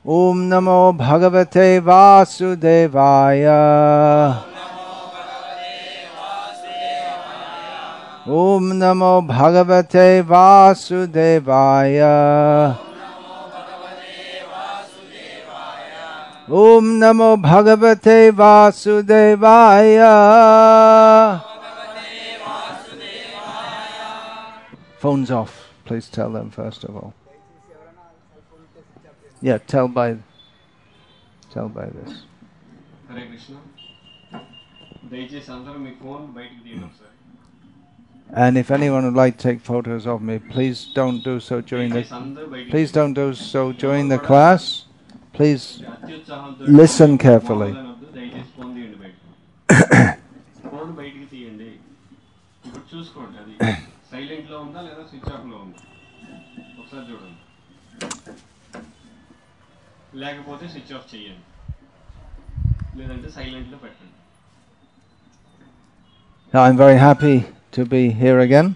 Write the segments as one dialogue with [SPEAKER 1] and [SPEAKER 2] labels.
[SPEAKER 1] Om Namo Bhagavate Vasudevaya. Om Namo Bhagavate Vasudevaya. Om Namo Bhagavate Vasudevaya. Phones off. Please tell them first of all. Yeah, tell by this.
[SPEAKER 2] Hare Krishna. దయచేసి అందరూ మీ phone బయటికి తీయండి ఒకసారి.
[SPEAKER 1] And if anyone would like to take photos of me, please don't do so during the class. Please listen carefully.
[SPEAKER 2] Phone బయటికి తీయండి. ఇప్పుడు చూసుకోండి అది సైలెంట్ లో ఉందా లేదా స్విచ్ ఆఫ్ లో ఉందా ఒకసారి చూడండి. లేకపోతే స్విచ్ ఆఫ్ చేయండి లేదంటే సైలెంట్ లో పెట్టండి.
[SPEAKER 1] I'm very happy to be here again.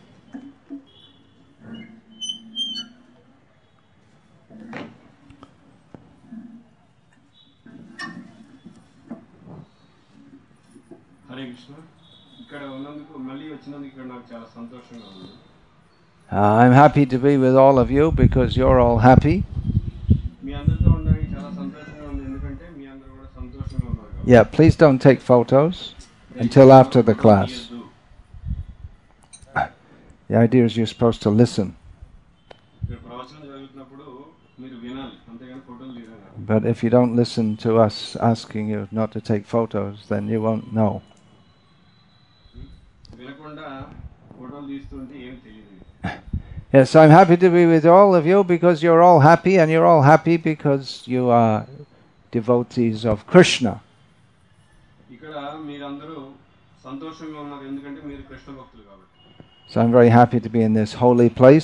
[SPEAKER 2] Hare Krishna. ఇక్కడ ఉన్నందుకు మళ్ళీ వచ్చినందుకు ఇక్కడ నాకు చాలా సంతోషంగా ఉంది.
[SPEAKER 1] I'm happy to be with all of you because you're all happy.
[SPEAKER 2] మీ అందరితో ఉండడానికి చాలా సంతోషంగా ఉంది ఎందుకంటే మీ అందరూ కూడా సంతోషంగా ఉన్నారు.
[SPEAKER 1] Yeah, please don't take photos until after the class. The idea is you're supposed to listen. But if you don't listen to us asking you not to take photos, then you won't know. Yes, I'm happy to be with all of you because you're all happy, and you're all happy because you are devotees of Krishna. So I'm very happy to be in this holy place.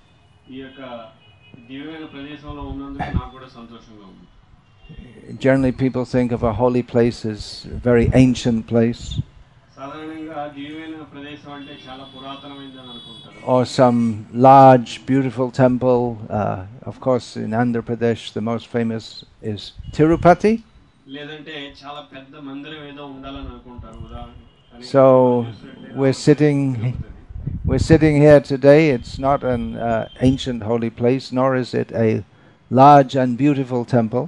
[SPEAKER 1] Generally people think of a holy place as a very ancient place, or some large beautiful temple. Of course in Andhra Pradesh the most famous is Tirupati. So we're sitting here today. It's not an ancient holy place, nor is it a large and beautiful temple.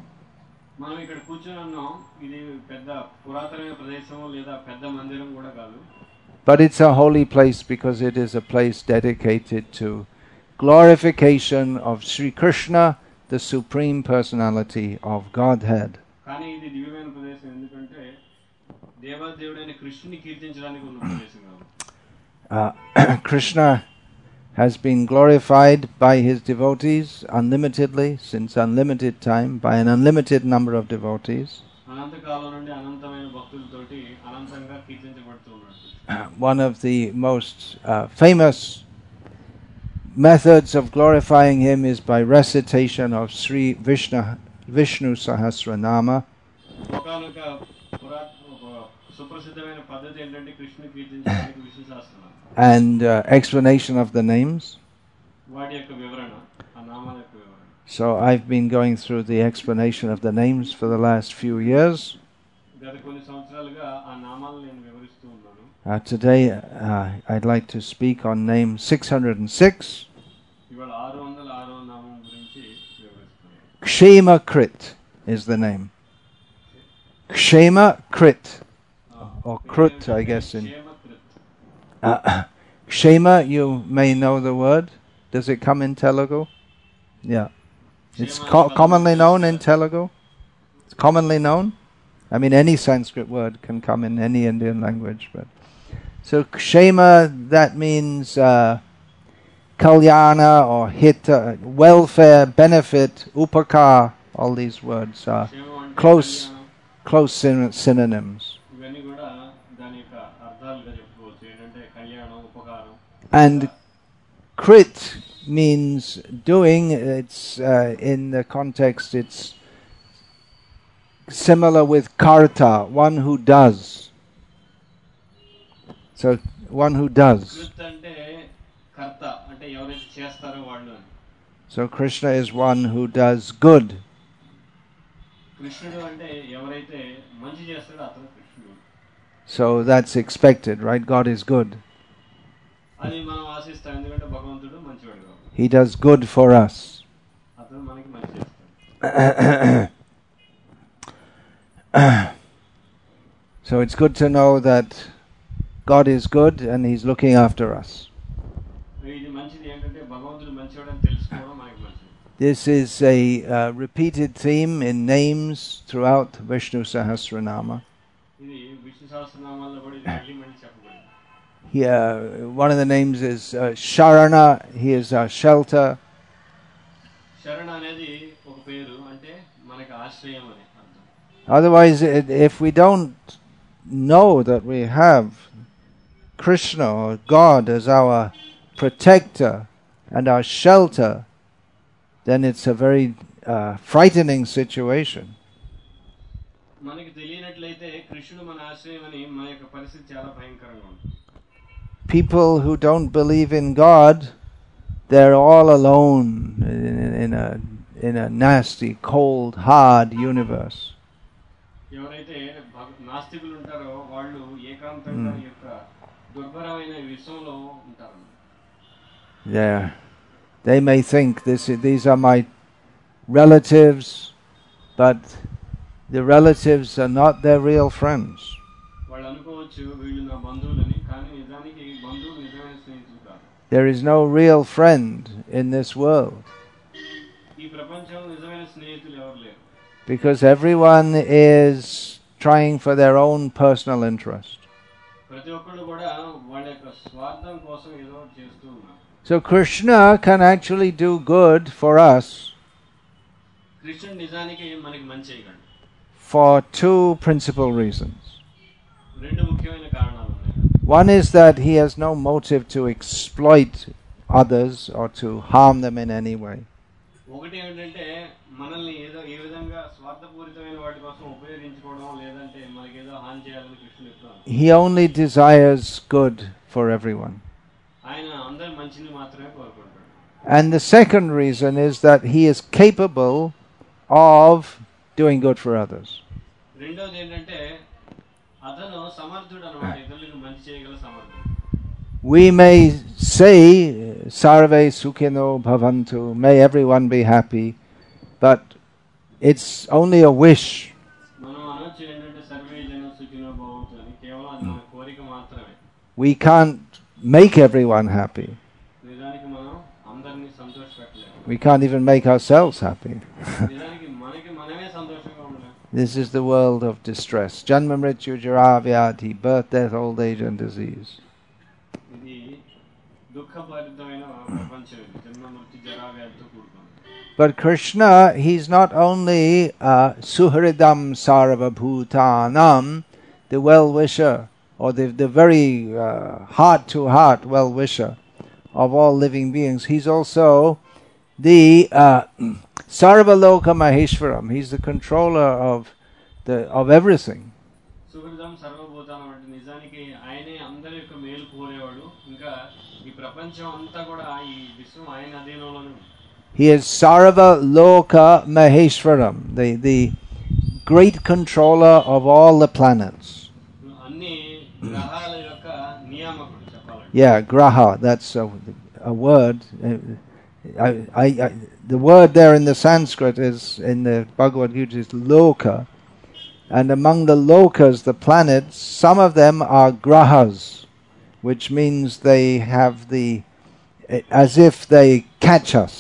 [SPEAKER 1] But it's a holy place because it is a place dedicated to glorification of Sri Krishna, the Supreme Personality of Godhead. Krishna has been glorified by his devotees unlimitedly since unlimited time by an unlimited number of devotees. One of the most famous methods of glorifying him is by recitation of Sri Vishnu Sahasranama. And explanation of the names. So I've been going through the explanation of the names for the last few years. Today I'd like to speak on name 606. Kshema Krit is the name. Kshema Krit, or Krut, I guess. Kshema, you may know the word. Does it come in Telugu? Yeah. It's commonly known in Telugu. It's commonly known. I mean, any Sanskrit word can come in any Indian language. But so Kshema, that means kalyana or hita, welfare, benefit, upakar. All these words are close synonyms. And Krit means doing. It's in the context, it's similar with karta, one who does. So one who does. So Krishna is one who does good.
[SPEAKER 2] కృష్ణుడు అంటే ఎవరైతే మంచి చేస్తాడో అతను కృష్ణుడు.
[SPEAKER 1] So that's expected, right? God is good.
[SPEAKER 2] అది మనం ఆశిస్తాం, ఎందుకంటే భగవంతుడు మంచివాడు కాబట్టి.
[SPEAKER 1] He does good for us.
[SPEAKER 2] అతను మనకి మంచి చేస్తాడు.
[SPEAKER 1] So it's good to know that God is good and He's looking after us.
[SPEAKER 2] ఇది మంచిది ఏంటంటే భగవంతుడు మంచివాడు అని తెలుసుకోవడం మనకి మంచిది.
[SPEAKER 1] This is a repeated theme in names throughout Vishnu Sahasranama.
[SPEAKER 2] ఇది విష్ణు సహస్రనామాల్లో కూడా ఇది మళ్ళీ మళ్ళీ చెప్పబడింది.
[SPEAKER 1] Here, one of the names is Sharana. He is our shelter.
[SPEAKER 2] శరణ అనేది ఒక పేరు, అంటే మనకి ఆశ్రయం అని అర్థం.
[SPEAKER 1] Otherwise, if we don't know that we have Krishna or God as our protector and our shelter, then it's a very frightening situation.
[SPEAKER 2] మనకి తెలియనట్లయితే కృష్ణుడు మన ఆశ్రయం అని మన యొక్క పరిస్థితి చాలా భయంకరంగా ఉంటుంది.
[SPEAKER 1] People who don't believe in God, they're all alone in a nasty, cold, hard universe.
[SPEAKER 2] ఎవరైతే నాస్తికులు ఉంటారో వాళ్ళు ఏకాంతంగా ఈ యొక్క దుర్భరమైన విశ్వంలో ఉంటారు.
[SPEAKER 1] They may think these are my relatives, but the relatives are not their real friends.
[SPEAKER 2] వాళ్ళు అనుకోవచ్చు వీళ్ళు నా బంధువులని, కానీ నిజానికి బంధువులు నిజమైన స్నేహితులు కాదు.
[SPEAKER 1] There is no real friend in this world.
[SPEAKER 2] ఈ ప్రపంచంలో నిజమైన స్నేహితులు ఎవరు లేరు.
[SPEAKER 1] Because everyone is trying for their own personal interest.
[SPEAKER 2] ప్రతి ఒక్కరు కూడా వాళ్ళ యొక్క స్వార్థం కోసం ఏదో చేస్తూ ఉన్నారు.
[SPEAKER 1] So Krishna can actually do good for us
[SPEAKER 2] కృష్ణుడు నిజానికి మనకి మంచి చేయగలడు
[SPEAKER 1] for two principal reasons.
[SPEAKER 2] రెండు ముఖ్యమైన కారణాలు ఉన్నాయి.
[SPEAKER 1] One is that he has no motive to exploit others or to harm them in any way.
[SPEAKER 2] ఒకటి ఏంటంటే మనల్ని ఏదో ఏ విధంగా స్వార్థపూరితమైన వాటి కోసం ఉపయోగించుకోవడం, లేదంటే మనకేదో హాని చేయాలని కృష్ణుడు చెప్తాడు.
[SPEAKER 1] He only desires good for everyone.
[SPEAKER 2] ఆయన అందరి మంచిని మాత్రమే కోరుకుంటాడు.
[SPEAKER 1] And the second reason is that he is capable of doing good for others.
[SPEAKER 2] రెండోది ఏంటంటే అతను సమర్థుడు అన్నమాట, ఇతరులకు మంచి చేయగల సమర్థుడు.
[SPEAKER 1] We may say sarve sukhino bhavantu, may everyone be happy, but it's only a wish.
[SPEAKER 2] మనం అనొచ్చు ఏంటంటే సర్వే జన సుఖినో భవంతు అని, కేవలం అది మన కోరిక మాత్రమే.
[SPEAKER 1] We can't make everyone happy.
[SPEAKER 2] నిజానికి మనం అందరినీ సంతోషపెట్టలేము.
[SPEAKER 1] We can't even make ourselves happy.
[SPEAKER 2] నిజానికి మనకి మనమే సంతోషంగా ఉండలేము.
[SPEAKER 1] This is the world of distress. Janma mrityu jara vyadhi, birth, death, old age and disease.
[SPEAKER 2] ఇది దుఃఖభరితమైన ప్రపంచం, ఇది జన్మ మృత్యు జరా వ్యాధితో కూడుకుంది.
[SPEAKER 1] But Krishna, he's not only suhridam sarvabhutanam, the well-wisher, or the very heart-to-heart well-wisher of all living beings. He's also the Sarvaloka Maheshwaram. He's the controller of everything.
[SPEAKER 2] సుహృదం సర్వభూతానం అంటే నిజానికి ఆయనే అందరి యొక్క మేలు కోరేవాడు. ఇంకా ఈ ప్రపంచం అంతా కూడా ఈ విశ్వం ఆయన అధీనంలోనే ఉంది.
[SPEAKER 1] He is Sarvaloka Maheshwaram, the great controller of all the planets.
[SPEAKER 2] అన్ని గ్రహాల యొక్క నియామకుడు చెప్పాలంటే.
[SPEAKER 1] Yeah, graha, that's a word. The word there in the Sanskrit is, in the Bhagavad Gita, is loka. And among the lokas, the planets, some of them are grahas, which means they have as if they catch us.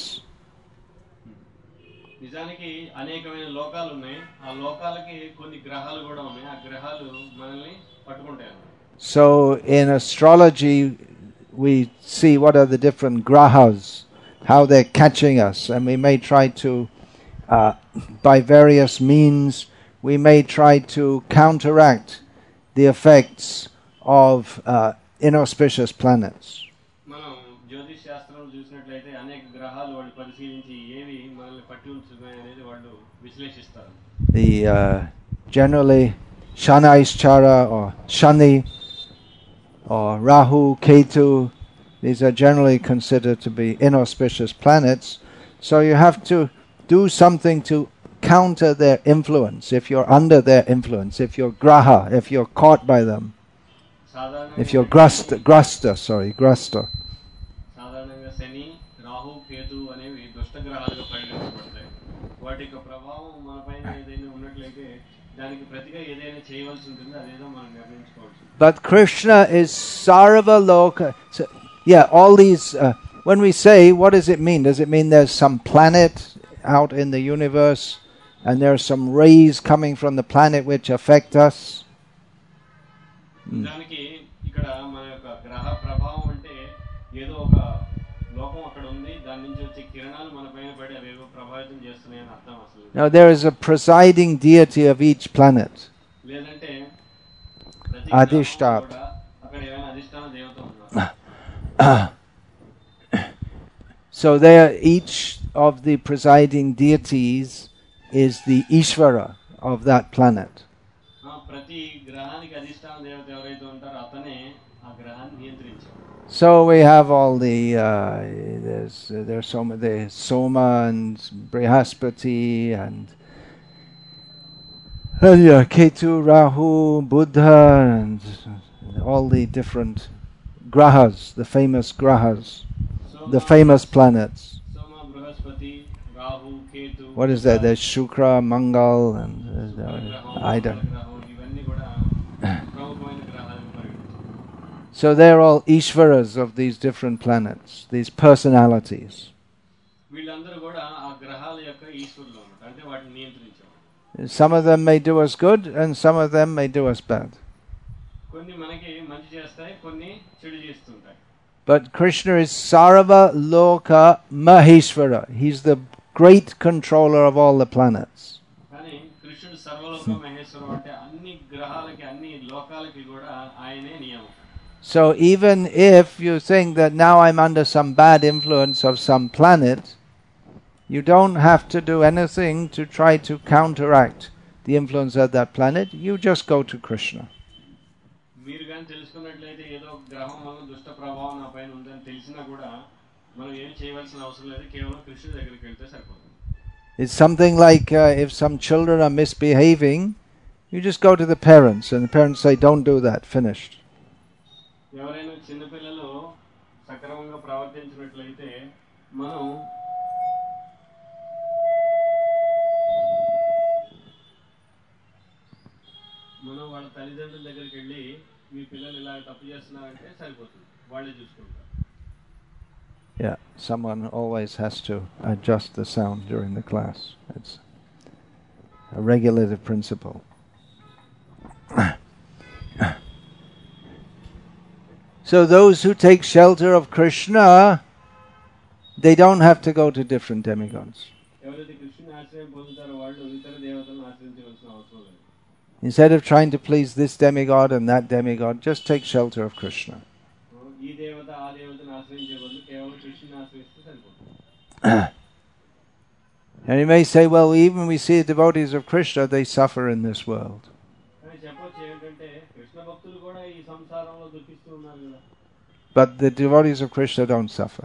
[SPEAKER 2] నిజానికి అనేకమైన లోకాలు ఉన్నాయి. ఆ లోకాలకి కొన్ని గ్రహాలు కూడా ఉన్నాయి. ఆ గ్రహాలు మనల్ని పట్టుకుంటాయి.
[SPEAKER 1] So in astrology, we see what are the different grahas, how they're catching us, and we may try to, by various means, we may try to counteract the effects of inauspicious planets.
[SPEAKER 2] మనం జ్యోతిష్ శాస్త్రంలో చూసినట్లయితే అనేక గ్రహాలు వాళ్ళు పరిశీలించి ఏవి మనల్ని పట్టి ఉంచుతున్నాయి అనేది వాళ్ళు విశ్లేషిస్తారు.
[SPEAKER 1] Generally Shanaischara or Shani or Rahu, Ketu, these are generally considered to be inauspicious planets. So you have to do something to counter their influence, if you're under their influence, if you're graha, if you're caught by them, if you're grasta,
[SPEAKER 2] సాధారణంగా శని రాహు కేతు అనేవి దుష్ట గ్రహాలుగా పరిగణించబడతాయి. వాటి యొక్క ప్రభావం మన పైన ఏదైనా ఉన్నట్లయితే దానికి ప్రతిగా ఏదైనా చేయవలసి ఉంటుంది, అదేదో మనం నిర్ణయించుకోవచ్చు.
[SPEAKER 1] But Krishna is sarva loka. So, yeah, all these. When we say, what does it mean? Does it mean there's some planet out in the universe, and there are some rays coming from the planet which affect us?
[SPEAKER 2] దానికి ఇక్కడ మన యొక్క గ్రహ ప్రభావం అంటే ఏదో ఒక లోకం అక్కడ ఉంది, దాని నుంచి వచ్చే కిరణాలు మన పైన పడి అవేవో ప్రభావితం చేస్తున్నాయని అర్థం అసలు.
[SPEAKER 1] Now there is a presiding deity of each planet.
[SPEAKER 2] లేదంటే
[SPEAKER 1] Adhishtat.
[SPEAKER 2] అక్కడ ఏమైనా అధిష్టాన దేవత ఉన్నారు.
[SPEAKER 1] So there, each of the presiding deities is the Ishvara of that planet.
[SPEAKER 2] ప్రతి గ్రహానికి అధిష్టాన దేవత ఎవరైతే ఉంటారో అతనే ఆ గ్రహాన్ని నియంత్రించారు.
[SPEAKER 1] So we have all the there's the Soma and Brihaspati and Ketu, Rahu, Buddha, and all the different grahas, the famous grahas, the famous planets.
[SPEAKER 2] Soma, Brihaspati, Rahu, Ketu.
[SPEAKER 1] What is that? There's Shukra, Mangal, and Ida. So they're all Ishvaras of these different planets, these personalities. Some of them may do us good and some of them may do us bad. But Krishna is Sarva Loka Maheshvara. He's the great controller of all the planets. So even if you think that now I'm under some bad influence of some planet, you don't have to do anything to try to counteract the influence of that planet. You just go to Krishna. It's something like if some children are misbehaving, you just go to the parents and the parents say, don't do that, finished.
[SPEAKER 2] ఎవరైనా చిన్నపిల్లలు సక్రమంగా ప్రవర్తించినట్లయితే మనం వాళ్ళ తల్లిదండ్రుల దగ్గరికి వెళ్ళి మీ పిల్లలు ఇలా తప్పు చేస్తున్నారంటే సరిపోతుంది, వాళ్ళే చూసుకుంటారు.
[SPEAKER 1] Yeah, someone always has to adjust the sound during the class. It's a regulative principle. So those who take shelter of Krishna, they don't have to go to different demigods. Instead of trying to please this demigod and that demigod, just take shelter of Krishna. And you may say, well, even we see the devotees of Krishna, they suffer in this world. But the devotees of Krishna don't suffer.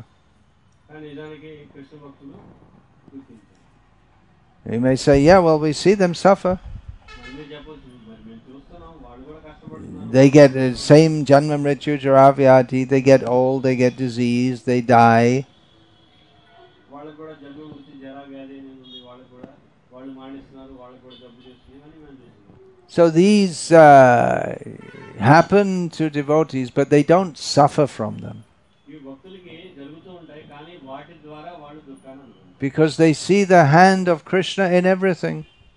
[SPEAKER 1] You may say, yeah, well, we see them suffer. They get the same Janma Mrityu Jara Vyadhi, they get old, they get disease, they die. So these happen to devotees, but they don't suffer from them. Because they see the hand of Krishna in everything.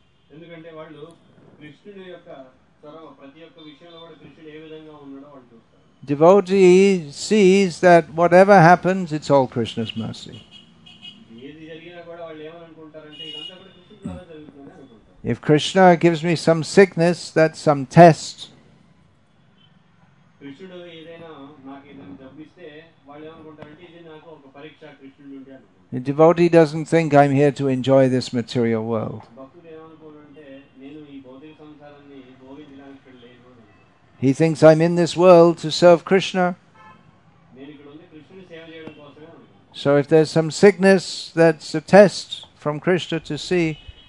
[SPEAKER 1] Devotee sees that whatever happens, it's all Krishna's mercy. If Krishna gives me some sickness, that's some test. The devotee doesn't think I'm here to enjoy this material world. He thinks I'm in this world to serve Krishna. So if there's some sickness, that's a test from Krishna to see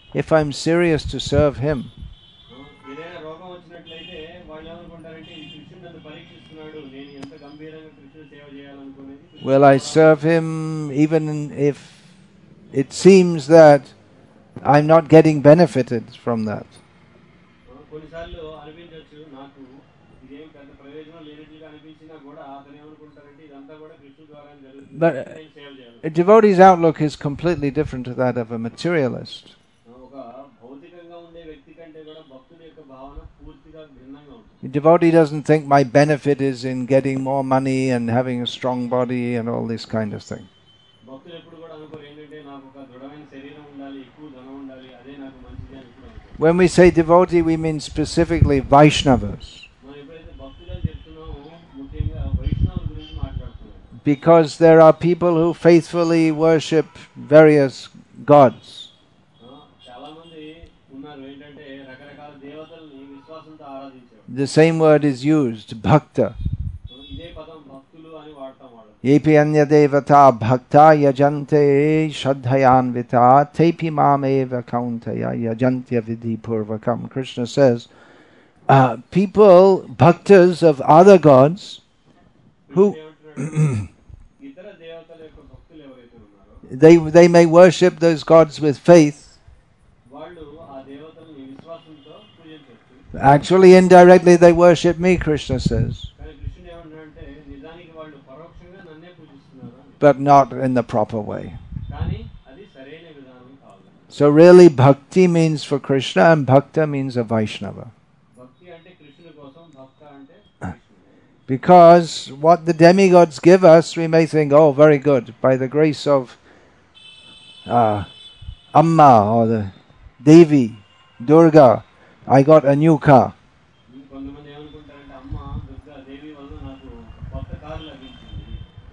[SPEAKER 1] if I'm serious to serve him,
[SPEAKER 2] ఏదైనా రోగం వచ్చినట్లయితే వాళ్ళు ఏమనుకుంటారంటే ఈ కృష్ణుడు నన్ను పరీక్షిస్తున్నాడు, నేను ఎంత గంభీరంగా కృష్ణుడు సేవ చేయాలనుకునేది.
[SPEAKER 1] will I serve him even if it seems that I'm not getting benefited from that?
[SPEAKER 2] కొన్నిసార్లు అనిపించవచ్చు నాకు ఇదేం పెద్ద ప్రయోజనం లేనట్లుగా అనిపించినా కూడా అతను ఏమనుకుంటారంటే ఇదంతా కూడా కృష్ణుడు ద్వారా జరుగుతుంది,
[SPEAKER 1] But
[SPEAKER 2] నేను సేవ చేయాలి.
[SPEAKER 1] a devotee's outlook is completely different to that of a materialist.
[SPEAKER 2] ఒక భౌతికంగా ఉండే వ్యక్తి కంటే కూడా భక్తుడి యొక్క భావన పూర్తిగా భిన్నంగా ఉంటుంది.
[SPEAKER 1] A devotee doesn't think my benefit is in getting more money and having a strong body and all this kind of thing.
[SPEAKER 2] భక్తులు ఎప్పుడు కూడా అనుకోరు ఏంటంటే నాకు ఒక దృఢమైన శరీరం ఉండాలి, ఎక్కువ ధనం ఉండాలి, అదే నాకు మంచిది అని ఎప్పుడు అనుకోరు.
[SPEAKER 1] When we say devotee, we mean specifically Vaishnavas,
[SPEAKER 2] మనం ఎప్పుడైతే భక్తులు అని చెప్తున్నామో ముఖ్యంగా వైష్ణవుల గురించి మాట్లాడుతున్నాం.
[SPEAKER 1] because there are people who faithfully worship various gods.
[SPEAKER 2] చాలా మంది ఉన్నారు ఏంటంటే రకరకాల దేవతల్ని విశ్వాసంతో ఆరాధించారు.
[SPEAKER 1] The same word is used, bhakta.
[SPEAKER 2] ఇదే పదం భక్తులు అని వాడతాం వాళ్ళు.
[SPEAKER 1] Yepi anya devata bhakta yajante shraddhayanvita tepi mameva kauntaya yajantya vidhi purvakam. Krishna says, people, bhaktas of other gods, who
[SPEAKER 2] ఇతర దేవతల యొక్క భక్తులు ఎవరైతే ఉన్నారో
[SPEAKER 1] they may worship those gods with faith.
[SPEAKER 2] వాళ్ళు ఆ దేవతల్ని విశ్వాసంతో పూజించవచ్చు.
[SPEAKER 1] Actually, indirectly, they worship me, Krishna says,
[SPEAKER 2] కానీ కృష్ణుడు ఏమంటాడంటే నిజానికి వాళ్ళు పరోక్షంగా నన్నే పూజిస్తున్నారు,
[SPEAKER 1] but not in the proper way.
[SPEAKER 2] కానీ అది సరైన విధానం కాదు.
[SPEAKER 1] So really, bhakti means for Krishna and bhakta means a Vaishnava.
[SPEAKER 2] భక్తి అంటే కృష్ణుడి కోసం, భక్త అంటే కృష్ణుడు.
[SPEAKER 1] Because what the demigods give us, we may think, oh, very good, by the grace of Amma or the Devi, Durga, I got a new car.
[SPEAKER 2] కొంతమంది ఏమనుకుంటారంటే అమ్మ దుర్గా దేవి వల్ల నాకు కొత్త కారు లభించింది.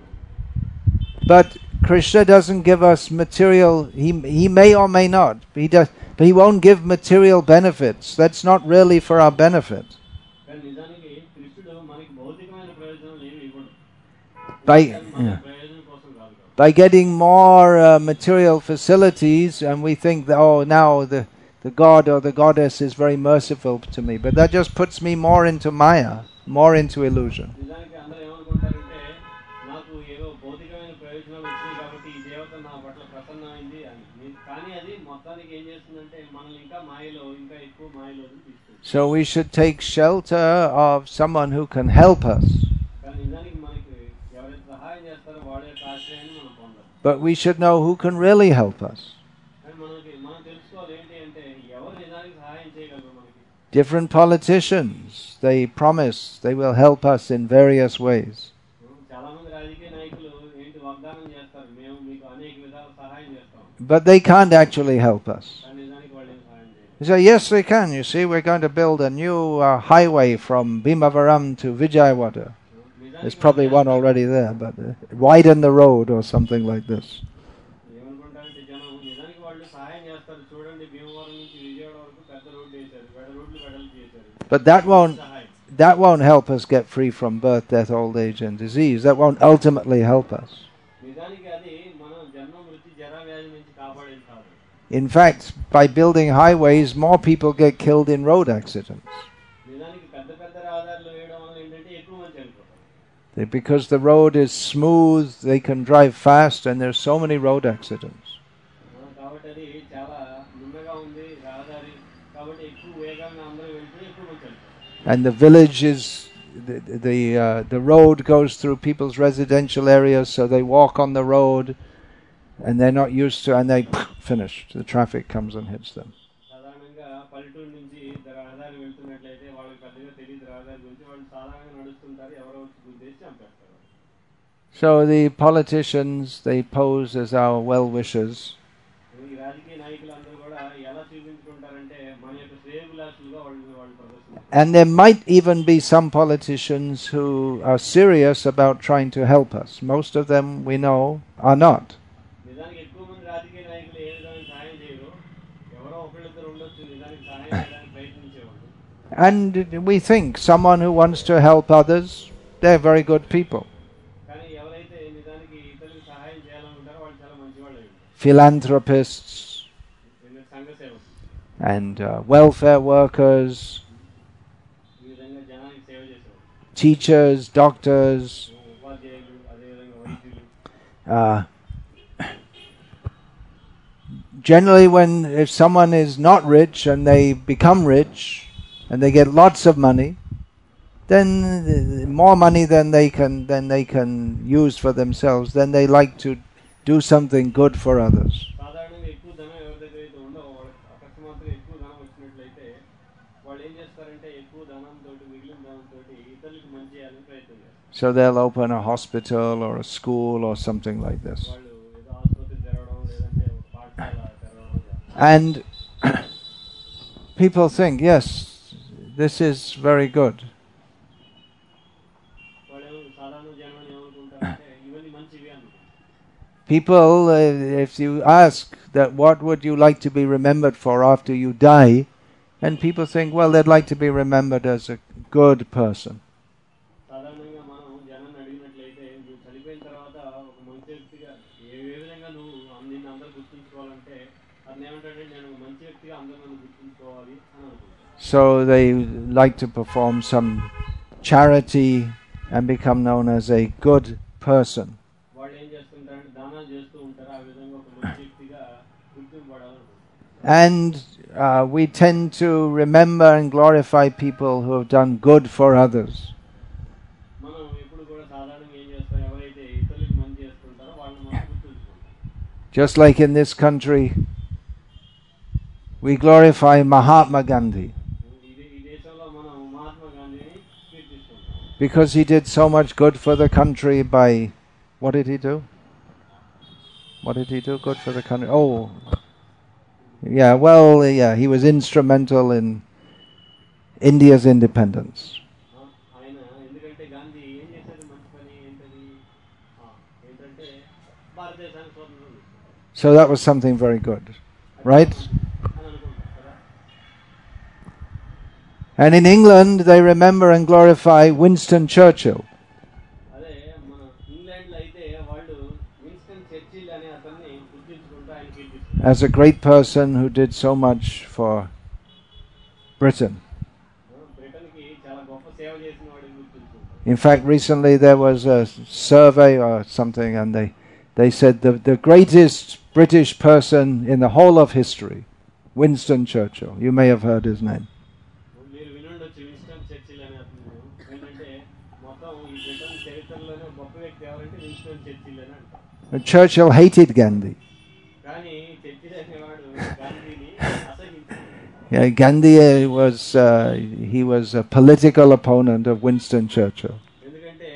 [SPEAKER 1] But Krishna doesn't give us material, he may or may not, but he won't give material benefits. That's not really for our benefit.
[SPEAKER 2] కానీ నిజానికి కృష్ణుడు మనకి భౌతికమైన ప్రయోజనం ఏమి ఇవ్వడు.
[SPEAKER 1] By
[SPEAKER 2] ప్రయోజనం కోసం కాదు.
[SPEAKER 1] by getting more material facilities, and we think that, oh, now the god or the goddess is very merciful to me, but that just puts me more into Maya, more into illusion.
[SPEAKER 2] నిజానికి అందరూ ఏమనుకుంటారంటే నాకు ఏదో భౌతికమైన ప్రయోజనాలు వచ్చినాయి కాబట్టి ఈ దేవత నా పట్ల ప్రసన్నమైంది అని. కానీ అది మొత్తానికి ఏం చేస్తుందంటే మనల్ని ఇంకా మాయలో, ఇంకా ఎక్కువ మాయలో తీసుకుంటుంది.
[SPEAKER 1] So we should take shelter of someone who can help us,
[SPEAKER 2] కానీ నిజానికి మనకి ఎవరైతే సహాయం చేస్తారో వాళ్ళ యొక్క ఆశ్రయాన్ని మనం పొందాలి.
[SPEAKER 1] but we should know who can really help us.
[SPEAKER 2] కానీ మనం తెలుసుకోవాలి ఏంటి అంటే ఎవరు నిజానికి సహాయం చేయగలరు మనకి.
[SPEAKER 1] Different politicians, they promise they will help us in various ways.
[SPEAKER 2] చాలా మంది రాజకీయ నాయకులు ఏంటి వాగ్దానం చేస్తారు, మేము మీకు అనేక విధాల సహాయం చేస్తాం,
[SPEAKER 1] But they can't actually help us.
[SPEAKER 2] కానీ నిజానికి వాళ్ళు ఏం సహాయం చేయరు.
[SPEAKER 1] They say, yes, they can. You see, we're going to build a new highway from Bhimavaram to Vijayawada. There's probably one already there, but widen the road or something like this.
[SPEAKER 2] ఏమనుకుంటారంటే జనం నిజానికి వాళ్ళు సహాయం చేస్తారు. చూడండి భీమవరం నుంచి విజయవాడ వరకు పెద్ద రోడ్డు వేశారు, రోడ్లు వెడల్పు చేశారు.
[SPEAKER 1] But that won't help us get free from birth, death, old age, and disease. That won't ultimately help us.
[SPEAKER 2] నిజానికి అది మనం జన్మ మృతి జరా వ్యాధి నుంచి కాపాడేది కాదు.
[SPEAKER 1] In fact, by building highways, more people get killed in road accidents.
[SPEAKER 2] నిజానికి పెద్ద పెద్ద రహదారులు వేయడం వల్ల ఏంటంటే ఎక్కువ మంది చనిపోతారు.
[SPEAKER 1] Because the road is smooth, they can drive fast, and there's so many road accidents.
[SPEAKER 2] కాబట్టి అది చాలా నున్నగా ఉంది రహదారి, కాబట్టి ఎక్కువ వేగంగా అందరూ వెళ్తే ఎక్కువ మంది చనిపోతారు.
[SPEAKER 1] And the village is the road goes through people's residential areas, so they walk on the road, and they're not used to, and they finished. The traffic comes and hits them.
[SPEAKER 2] సాధారణంగా పల్లెటూరు నుంచి రహదారి వెళ్తున్నట్లయితే వాళ్ళకి పెద్దగా తెలియదు రహదారి గురించి, వాళ్ళు సాధారణంగా నడుస్తుంటారు, ఎవరో వచ్చి గుద్దేసి చంపేస్తారు.
[SPEAKER 1] So the politicians, they pose as our well-wishers.
[SPEAKER 2] ఈ రాజకీయ నాయకులందరూ కూడా ఎలా చూపించుకుంటారంటే మన యొక్క శ్రేయోభిలాషులుగా వాళ్ళు ప్రదర్శిస్తారు.
[SPEAKER 1] And there might even be some politicians who are serious about trying to help us. Most of them, we know, are not.
[SPEAKER 2] నిజానికి ఎక్కువ మంది రాజకీయ నాయకులు ఏ విధంగా సహాయం చేయరు. ఎవరో ఒకళ్ళిద్దరు ఉండొచ్చు నిజానికి సహాయం చేయడానికి ప్రయత్నించేవాళ్ళు.
[SPEAKER 1] And we think someone who wants to help others, they're very good people.
[SPEAKER 2] కానీ ఎవరైతే నిజానికి ఇతరులకు సహాయం చేయాలనుకుంటారో వాళ్ళు చాలా మంచి వాళ్ళు.
[SPEAKER 1] Philanthropists,
[SPEAKER 2] సంఘ సేవకులు,
[SPEAKER 1] and welfare workers,
[SPEAKER 2] ఈ విధంగా జనానికి సేవ చేసేవాడు.
[SPEAKER 1] teachers, doctors.
[SPEAKER 2] ఉపాధ్యాయులు, అదేవిధంగా వైద్యులు.
[SPEAKER 1] Generally, if someone is not rich and they become rich and they get lots of money, then more money than they can use for themselves, then they like to do something good for others.
[SPEAKER 2] సాధారణంగా ఎక్కువ ధనం ఎవరి దగ్గర అయితే ఉండో అకస్మాత్తుగా ఎక్కువ ధనం వచ్చినట్లయితే వాళ్ళు ఏం చేస్తారంటే ఎక్కువ ధనంతో మిగిలిన ధనంతో ఇతరులకు మంచి చేయాలని ప్రయత్నం చేస్తారు.
[SPEAKER 1] So they'll open a hospital or a school or something like this.
[SPEAKER 2] వాళ్ళు ఏదో ఆసుపత్రి తెరవడం లేదంటే పాఠశాల తెరవడం.
[SPEAKER 1] And people think, yes, this is very good.
[SPEAKER 2] వాళ్ళు సాధారణ జనం ఏమనుకుంటారంటే ఇవన్నీ మంచివి అనుకుంటారు.
[SPEAKER 1] People, if you ask that what would you like to be remembered for after you die, and people think, well, they'd like to be remembered as a good person.
[SPEAKER 2] సాధారణంగా మనం జనాన్ని అడిగినట్లయితే నువ్వు చనిపోయిన తర్వాత ఒక మంచి వ్యక్తిగా ఏ విధంగా నువ్వు నిన్ను అందరూ గుర్తుంచుకోవాలంటే అతను ఏమంటాడంటే నేను ఒక మంచి వ్యక్తిగా అందరూ నన్ను గుర్తుంచుకోవాలి అని అనుకుంటాను.
[SPEAKER 1] So they like to perform some charity and become known as a good person.
[SPEAKER 2] వాళ్ళు ఏం చేస్తుంటారంటే దానాలు చేస్తూ ఉంటారు, ఆ విధంగా ఒక మంచి వ్యక్తిగా గుర్తింపబడాలనుకుంటారు.
[SPEAKER 1] And we tend to remember and glorify people who have done good for others.
[SPEAKER 2] మనం ఎప్పుడు కూడా సాధారణంగా ఏం చేస్తాం, ఎవరైతే ఇతరులకు మంచి చేస్తుంటారో వాళ్ళని మనం గుర్తుంచుకుంటాం.
[SPEAKER 1] Just like in this country, we glorify Mahatma Gandhi
[SPEAKER 2] ఈ దేశంలో మనం మహాత్మా గాంధీని కీర్తిస్తుంటాం.
[SPEAKER 1] because he did so much good for the country by, what did he do? What did he do good for the country? Oh, yeah, he was instrumental in India's independence.
[SPEAKER 2] ఆయన ఎందుకంటే గాంధీ ఏం చేశారు మంచి పని ఏంటంటే భారతదేశానికి స్వతంత్రం ఇచ్చారు.
[SPEAKER 1] So that was something very good, right?
[SPEAKER 2] అని అనుకుంటారు కదా.
[SPEAKER 1] And in England, they remember and glorify Winston Churchill.
[SPEAKER 2] అదే మన ఇంగ్లాండ్లో అయితే వాళ్ళు విన్స్టన్ చర్చిల్ అనే అతన్ని గుర్తించుకుంటూ ఆయన కీర్తిస్తారు.
[SPEAKER 1] As a great person who did so much for Britain.
[SPEAKER 2] బ్రిటన్కి చాలా గొప్ప సేవ చేసిన వాడిని గుర్తించుకుంటారు.
[SPEAKER 1] In fact, recently there was a survey or something, and they said the greatest British person in the whole of history, Winston Churchill. You may have heard his name.
[SPEAKER 2] మీరు వినుండొచ్చు Winston Churchill అనే అతను. ఏంటంటే మొత్తం ఈ Britain చరిత్రలోనే గొప్ప వ్యక్తి ఎవరంటే విన్స్టన్ చర్చిల్ అని అంటారు.
[SPEAKER 1] But Churchill hated Gandhi.
[SPEAKER 2] కానీ చర్చిల్ అనేవాడు గాంధీని అసహించాడు.
[SPEAKER 1] Yeah, Gandhi he was a political opponent of Winston Churchill.
[SPEAKER 2] ఎందుకంటే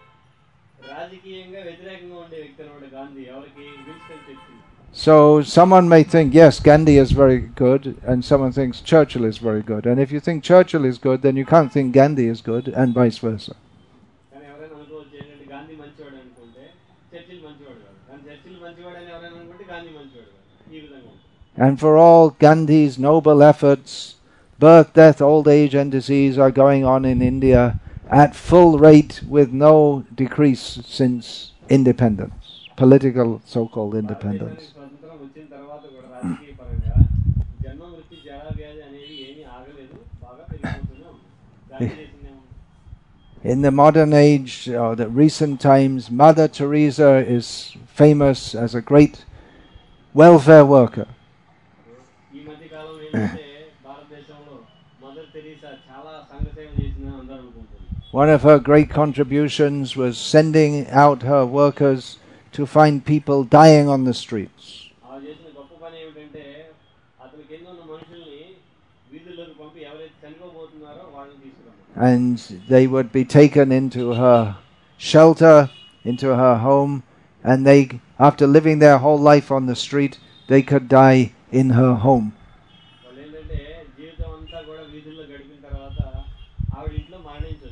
[SPEAKER 2] రాజకీయంగా వ్యతిరేకంగా ఉండే వ్యక్తి అన్నమాట గాంధీ. ఎవరికి? Winston Churchill.
[SPEAKER 1] So someone may think, yes, Gandhi is very good, and someone thinks Churchill is very good. And if you think Churchill is good, then you can't think Gandhi is good, and vice versa.
[SPEAKER 2] కానీ ఎవరైనా అనుకోవచ్చు ఏంటంటే గాంధీ మంచివాడు అనుకుంటే Churchill మంచివాడు కాదు. కానీ Churchill మంచివాడు అని ఎవరైనా అనుకుంటే గాంధీ మంచివాడు కాదు. ఈ విధంగా ఉంటుంది.
[SPEAKER 1] And for all Gandhi's noble efforts, birth, death, old age and disease are going on in India at full rate with no decrease since independence, political so-called independence.
[SPEAKER 2] స్వతంత్రం వచ్చిన తర్వాత కూడా రాజకీయ పరంగా జన్మ మృత్యు జరా వ్యాధి అనేవి ఏమీ ఆగలేదు, బాగా పెరిగిపోతూనే ఉంది. గాంధీ చేసిందే ఉంది.
[SPEAKER 1] In the modern age, or the recent times, Mother Teresa is famous as a great welfare worker.
[SPEAKER 2] ఈ మధ్య కాలంలో ఏంటంటే భారతదేశంలో మదర్ తెరీసా చాలా సంఘ సేవ చేసిందని అందరూ అనుకుంటున్నారు.
[SPEAKER 1] One of her great contributions was sending out her workers to find people dying on the streets.
[SPEAKER 2] ఆమె చేసిన గొప్ప పని ఏమిటంటే అతని కింద ఉన్న మనుషుల్ని వీధుల్లోకి పంపి ఎవరైతే చనిపోబోతున్నారో వాళ్ళని తీసుకురమ్మన్నారు.
[SPEAKER 1] And they would be taken into her shelter, into her home, and they, after living their whole life on the street, they could die in her home.
[SPEAKER 2] వాళ్ళు ఏంటంటే జీవితం అంతా కూడా వీధుల్లో గడిపిన తర్వాత ఆవిడ ఇంట్లో మరణించవచ్చు.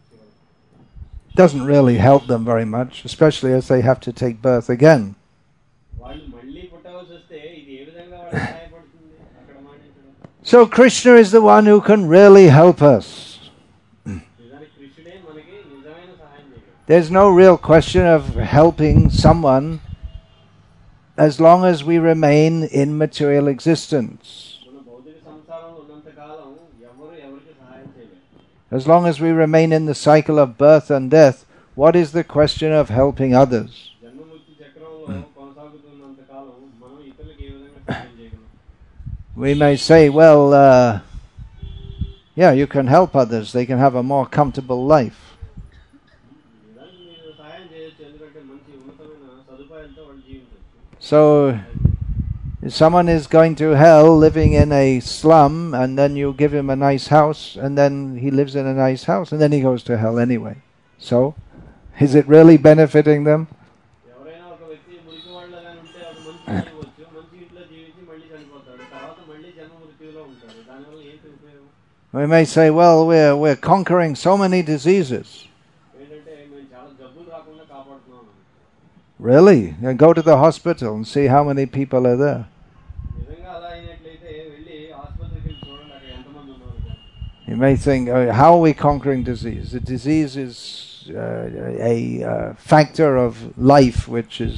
[SPEAKER 1] Doesn't really help them very much, especially as they have to take birth again.
[SPEAKER 2] వాళ్ళు మళ్ళీ పుట్టవలసి వస్తే ఇది ఏ విధంగా వాళ్ళకి సహాయపడుతుంది అక్కడ మరణించడం?
[SPEAKER 1] So Krishna is the one who can really help us.
[SPEAKER 2] నిజానికి కృష్ణుడే మనకి నిజమైన సహాయం చేయగలడు.
[SPEAKER 1] There's no real question of helping someone as long as we remain in material existence.
[SPEAKER 2] మన భౌతిక సంసారంలో ఉన్నంత కాలం ఎవరు ఎవరికి సహాయం చేయలేరు.
[SPEAKER 1] As long as we remain in the cycle of birth and death, what is the question of helping others?
[SPEAKER 2] జన్మ మృత్యు చక్రంలో కొనసాగుతున్నంత కాలం మనం ఇతరులకు ఏ విధంగా సహాయం చేయగలం?
[SPEAKER 1] We may say, well, yeah, you can help others. They can have a more comfortable life.
[SPEAKER 2] నిజానికి మీరు సహాయం చేయొచ్చు, ఎందుకంటే మంచి ఉన్నతమైన సదుపాయాలతో వాళ్ళు జీవించవచ్చు.
[SPEAKER 1] So, if someone is going to hell living in a slum, and then you give him a nice house, and then he lives in a nice house, and then he goes to hell anyway. So, is it really benefiting them?
[SPEAKER 2] ఎవరైనా ఒక వ్యక్తి మురికి వాళ్ళగా ఉంటే అది మంచి చేయవచ్చు, మంచి ఇంట్లో జీవించి మళ్ళీ చనిపోతాడు, తర్వాత మళ్ళీ జన్మ మృత్యులో ఉంటాడు. దానివల్ల ఏంటి ఉపయోగం?
[SPEAKER 1] We may say, well, we're conquering so many diseases.
[SPEAKER 2] ఏంటంటే మేము చాలా జబ్బులు రాకుండా కాపాడుతున్నాం.
[SPEAKER 1] Really? Go to the hospital and see how many people are there.
[SPEAKER 2] నిజంగా అలా అయినట్లయితే వెళ్ళి ఆసుపత్రికి వెళ్ళి చూడండి, అక్కడ ఎంతమంది ఉన్నారు.
[SPEAKER 1] You may think, how are we conquering disease? The disease is a factor of life which is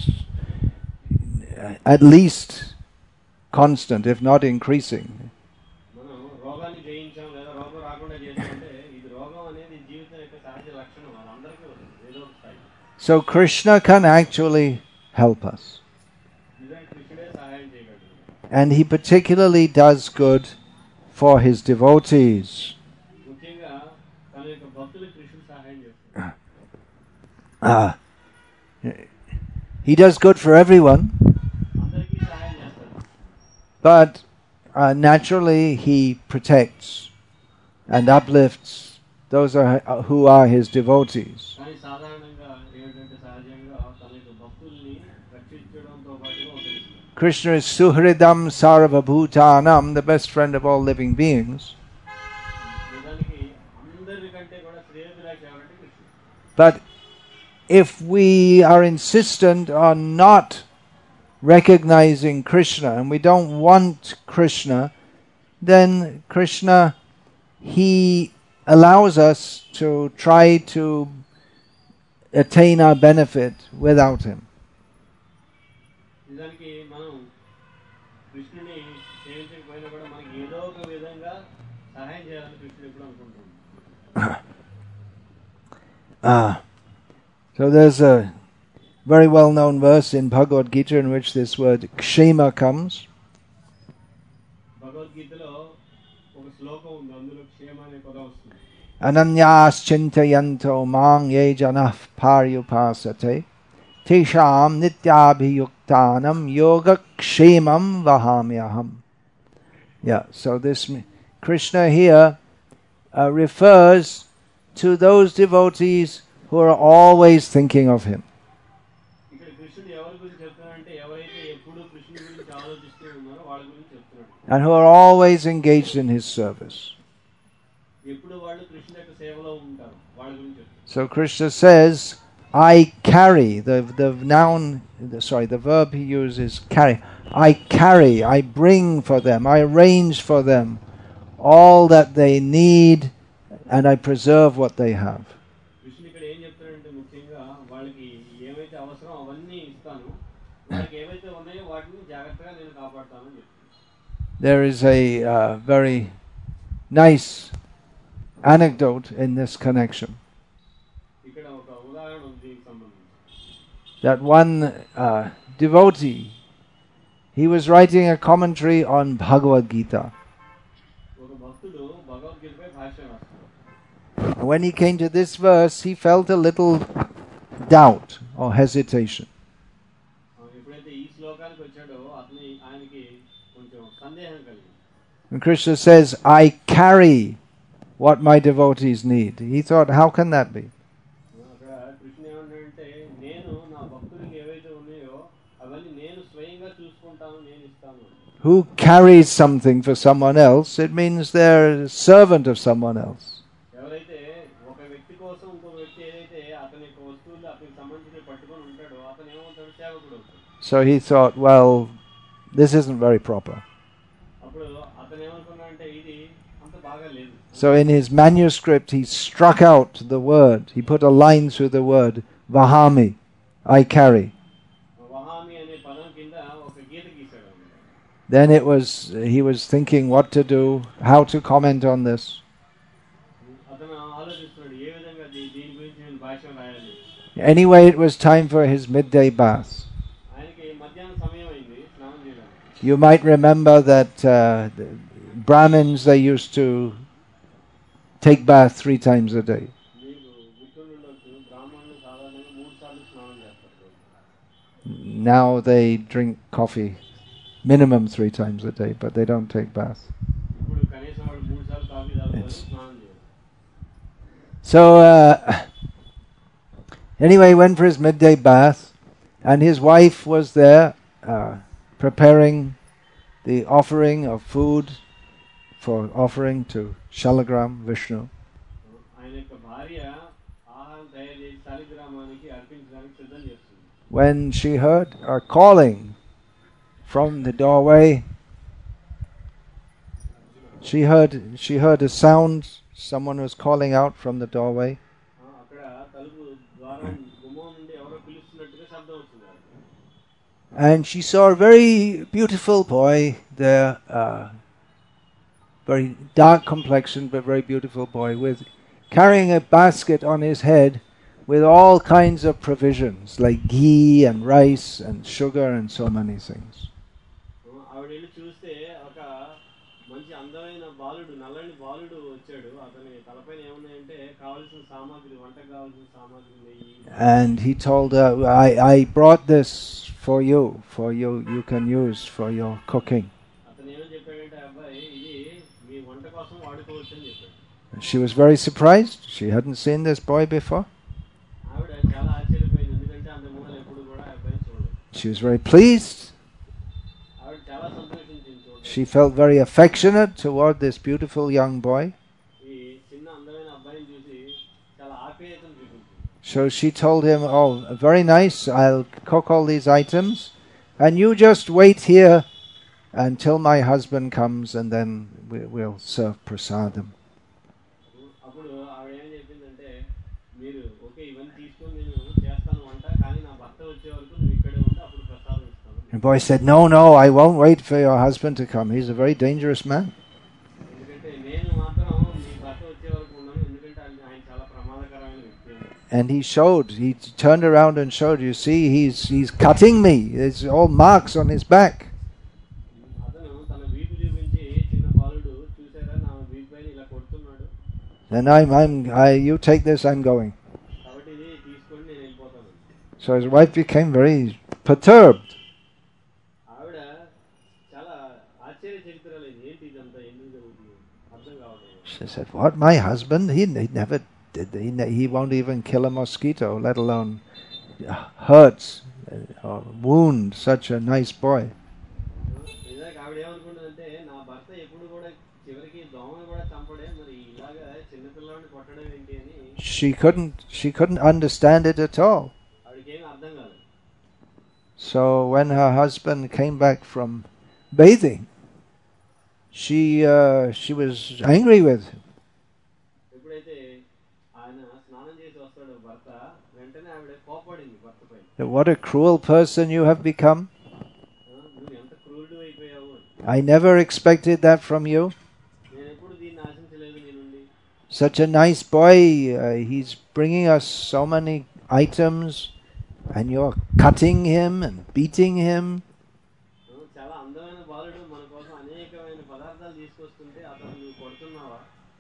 [SPEAKER 1] at least constant, if not increasing.
[SPEAKER 2] మనం రోగాన్ని జయించాం లేదా రోగం రాకుండా చేసామంటే ఇది రోగం అనేది జీవితం యొక్క సహజ లక్షణం, వాళ్ళందరికీ వస్తుంది ఏదో ఒక స్థాయి.
[SPEAKER 1] So Krishna can actually help us.
[SPEAKER 2] నిజంగా కృష్ణుడే సహాయం చేయగలడు.
[SPEAKER 1] And he particularly does good for his devotees.
[SPEAKER 2] ముఖ్యంగా తన యొక్క భక్తులకు కృష్ణుడు సహాయం చేస్తాడు.
[SPEAKER 1] He does good for everyone,
[SPEAKER 2] అందరికీ సహాయం చేస్తాడు.
[SPEAKER 1] but naturally he protects and uplifts those who are his devotees.
[SPEAKER 2] కానీ సాధారణంగా ఏంటంటే సహజంగా తన యొక్క భక్తుల్ని రక్షించడంతో పాటుగా వదిలిస్తాడు.
[SPEAKER 1] Krishna is Suhridam Sarvabhutanam, the best friend of all living beings.
[SPEAKER 2] నిజానికి అందరికంటే కూడా శ్రేయభిలాషి ఎవరంటే కృష్ణుడు.
[SPEAKER 1] But if we are insistent on not recognizing Krishna and we don't want Krishna, then Krishna, he allows us to try to attain our benefit without him.
[SPEAKER 2] నిజానికి మనం కృష్ణుని సేవించకపోయినా కూడా మనకి ఏదో ఒక విధంగా సహాయం చేయాలని కృష్ణుడు ఎప్పుడు అనుకుంటున్నాడు.
[SPEAKER 1] So there's a very well-known verse in Bhagavad Gita in which this word kshema comes.
[SPEAKER 2] భగవద్గీతలో ఒక శ్లోకం ఉంది, అందులో క్షేమ అనే పదం వస్తుంది.
[SPEAKER 1] Ananyas chintayanto mang ye janah paryupasate tesham nityabhiyuktanam yoga kshemam vahamyaham. Yeah, so this Krishna here refers to those devotees who are always thinking of him.
[SPEAKER 2] ఇక్కడ కృష్ణుడు ఎవరి గురించి చెప్తున్నాడంటే ఎవరైతే ఎప్పుడు కృష్ణుడి గురించి ఆలోచిస్తూ ఉన్నారో వాళ్ళ గురించి చెప్తున్నాడు.
[SPEAKER 1] And who are always engaged in his service.
[SPEAKER 2] ఎప్పుడు వాళ్ళు కృష్ణుడి యొక్క సేవలో ఉంటారు, వాళ్ళ గురించి చెప్తున్నాడు.
[SPEAKER 1] So Krishna says, I carry, the verb he uses, carry. I carry, I bring for them, I arrange for them all that they need, and I preserve what they have.
[SPEAKER 2] కృష్ణుడు ఇక్కడ ఏం చెప్తాడంటే ముఖ్యంగా వాళ్ళకి ఏవైతే అవసరం అవన్నీ ఇస్తాను, వాళ్ళకి ఏవైతే ఉన్నాయో వాటిని జాగ్రత్తగా నేను కాపాడుతానని చెప్తాను.
[SPEAKER 1] There is a very nice anecdote in this connection.
[SPEAKER 2] ఇక్కడ ఒక ఉదాహరణ ఉంది దీనికి సంబంధించి.
[SPEAKER 1] That one devotee, he was writing a commentary on Bhagavad Gita.
[SPEAKER 2] ఒక భక్తుడు భగవద్గీతపై భాష్యం రాస్తాడు.
[SPEAKER 1] When he came to this verse, he felt a little doubt or hesitation.
[SPEAKER 2] ఎప్పుడైతే ఈ శ్లోకానికి వచ్చాడో ఆయనకి కొంచెం సందేహం కలిగింది.
[SPEAKER 1] And Krishna says, I carry what my devotees need. He thought, how can that be?
[SPEAKER 2] అక్కడ కృష్ణ ఏమన్నాడంటే నేను నా భక్తులకి ఏవైతే ఉన్నాయో అవన్నీ నేను స్వయంగా చూసుకుంటాను, నేను ఇస్తాను.
[SPEAKER 1] Who carries something for someone else? It means they're a servant of someone else.
[SPEAKER 2] ఎవరైతే ఒక వ్యక్తి కోసం ఇంకొక వ్యక్తి ఏదైతే అతని యొక్క వస్తువులు అతనికి సంబంధించి పట్టుకొని ఉంటాడో అతను ఏమవుతాడు, సేవకుడు అవుతాడు.
[SPEAKER 1] So he thought, well, this isn't very proper.
[SPEAKER 2] అప్పుడు అతను ఏమనుకున్నాడంటే ఇది అంత బాగా లేదు.
[SPEAKER 1] So in his manuscript, he struck out the word. He put a line through the word, Vahami, I carry.
[SPEAKER 2] వహామి అనే పదం కింద ఒక గీత గీశాడు.
[SPEAKER 1] Then he was thinking what to do, how to comment on this.
[SPEAKER 2] అతను ఆలోచిస్తున్నాడు ఏ విధంగా దీని గురించి నేను భాష్యం రాయాలి.
[SPEAKER 1] Anyway, it was time for his midday bath.
[SPEAKER 2] ఆయనకి మధ్యాహ్నం సమయం అయింది స్నానం చేయడానికి.
[SPEAKER 1] You might remember that the Brahmins, they used to take bath 3 times a day.
[SPEAKER 2] మీకు గుర్తుండొచ్చు బ్రాహ్మణులు సాధారణంగా 3 సార్లు స్నానం చేస్తారు.
[SPEAKER 1] Now they drink coffee minimum 3 times a day, but they don't take bath.
[SPEAKER 2] ఇప్పుడు కనీసం వాళ్ళు 3 సార్లు కాఫీ తాగుతారు, స్నానం చేయరు.
[SPEAKER 1] So anyway, went for his midday bath, and his wife was there preparing the offering of food for offering to Shalagram Vishnu.
[SPEAKER 2] ఆయన యొక్క భార్య ఆహారం తయారు చేసి శాలిగ్రామానికి అర్పించడానికి సిద్ధం చేస్తుంది.
[SPEAKER 1] When she heard a calling from the doorway, she heard a sound. Someone was calling out from the doorway.
[SPEAKER 2] అక్కడ తలుపు ద్వారం గుమ్మం నుండి ఎవరో పిలుస్తున్నట్టుగా శబ్దం వచ్చింది.
[SPEAKER 1] And she saw a very beautiful boy there, very dark complexion but very beautiful boy, with carrying a basket on his head with all kinds of provisions like ghee and rice and sugar and so many things.
[SPEAKER 2] ఆవిడ వెళ్ళి చూస్తే ఒక మంచి అందమైన బాలుడు, నల్లని బాలుడు వచ్చాడు. అతని తలపైన ఏమున్నాయంటే కావాల్సిన సామాగ్రి, వంటకు కావాల్సిన సామాగ్రి నెయ్యి.
[SPEAKER 1] And he told her, I brought this for you can use for your cooking.
[SPEAKER 2] అతను ఏమని చెప్పాడంటే అబ్బాయి ఇది మీ వంట కోసం వాడుకోవచ్చు అని చెప్పాడు.
[SPEAKER 1] She was very surprised. She hadn't seen this boy before.
[SPEAKER 2] ఆవిడ చాలా ఆశ్చర్యపోయింది, ఎందుకంటే అంత మూడలు ఎప్పుడు కూడా ఆ అబ్బాయిని చూడలేదు.
[SPEAKER 1] She was very pleased.
[SPEAKER 2] ఆవిడ చాలా సంతోషించింది చూడండి.
[SPEAKER 1] She felt very affectionate toward this beautiful young boy.
[SPEAKER 2] ఈ చిన్న అందమైన అబ్బాయిని చూసి చాలా ఆప్యాయతను చూపించింది.
[SPEAKER 1] So she told him, oh, very nice, I'll cook all these items and you just wait here until my husband comes and then we'll serve prasadam.
[SPEAKER 2] అప్పుడు ఆవిడ ఏం చెప్పిందంటే మీరు ఓకే ఇవన్నీ తీసుకొని నేను చేస్తాను వంట, కానీ నా భర్త వచ్చే వరకు నువ్వు ఇక్కడే ఉంటే అప్పుడు ప్రసాదం ఇస్తాను.
[SPEAKER 1] The boy said, no, I won't wait for your husband to come. He's a very dangerous man.
[SPEAKER 2] ఎందుకంటే నేను మాత్రం మీ భర్త వచ్చే వరకు ఉన్నాను, ఎందుకంటే ఆయన చాలా ప్రమాదకరమైన వ్యక్తి.
[SPEAKER 1] And he turned around and showed, you see, he's cutting me. There's all marks on his back.
[SPEAKER 2] అతను తన వీపు చూపించి చిన్న బాలుడు చూసారా నా వీపు పైన ఇలా కొడుతున్నాడు.
[SPEAKER 1] And you take this, I'm going.
[SPEAKER 2] కాబట్టి ఇది తీసుకొని నేను వెళ్ళిపోతాను.
[SPEAKER 1] So his wife became very perturbed.
[SPEAKER 2] ఆవిడ చాలా ఆశ్చర్యచకితురాలైంది, ఏంటి ఇదంతా ఎందుకు జరుగుతుంది అర్థం కావట్లేదు.
[SPEAKER 1] She said, what, my husband? He never did. He won't even kill a mosquito, let alone hurt or wound such a nice boy.
[SPEAKER 2] నిజానికి ఆవిడ ఏమనుకుంటుందంటే నా భర్త ఎప్పుడు కూడా చివరికి దోమను కూడా చంపడే, మరి ఇలాగా చిన్నపిల్లాడిని కొట్టడం ఏంటి అని
[SPEAKER 1] She couldn't understand it at all.
[SPEAKER 2] ఆవిడకి ఏమీ అర్థం కాదు.
[SPEAKER 1] So when her husband came back from bathing, she was angry with him.
[SPEAKER 2] ఎప్పుడైతే ఆయన స్నానం చేసి వస్తాడు భర్త, వెంటనే ఆవిడ కోపడింది భర్త పైన.
[SPEAKER 1] What a cruel person you have become.
[SPEAKER 2] నువ్వు ఎంత క్రూరుడు అయిపోయావు అని.
[SPEAKER 1] I never expected that from you.
[SPEAKER 2] నేను ఎప్పుడు దీన్ని ఆశించలేదు నీ నుండి.
[SPEAKER 1] Such a nice boy, he's bringing us so many items and you're cutting him and beating him.
[SPEAKER 2] చాలా అందమైన బాలుడు మన కోసం అనేకమైన పదార్థాలు తీసుకొస్తుంటే అతను నువ్వు కొడుతున్నావా?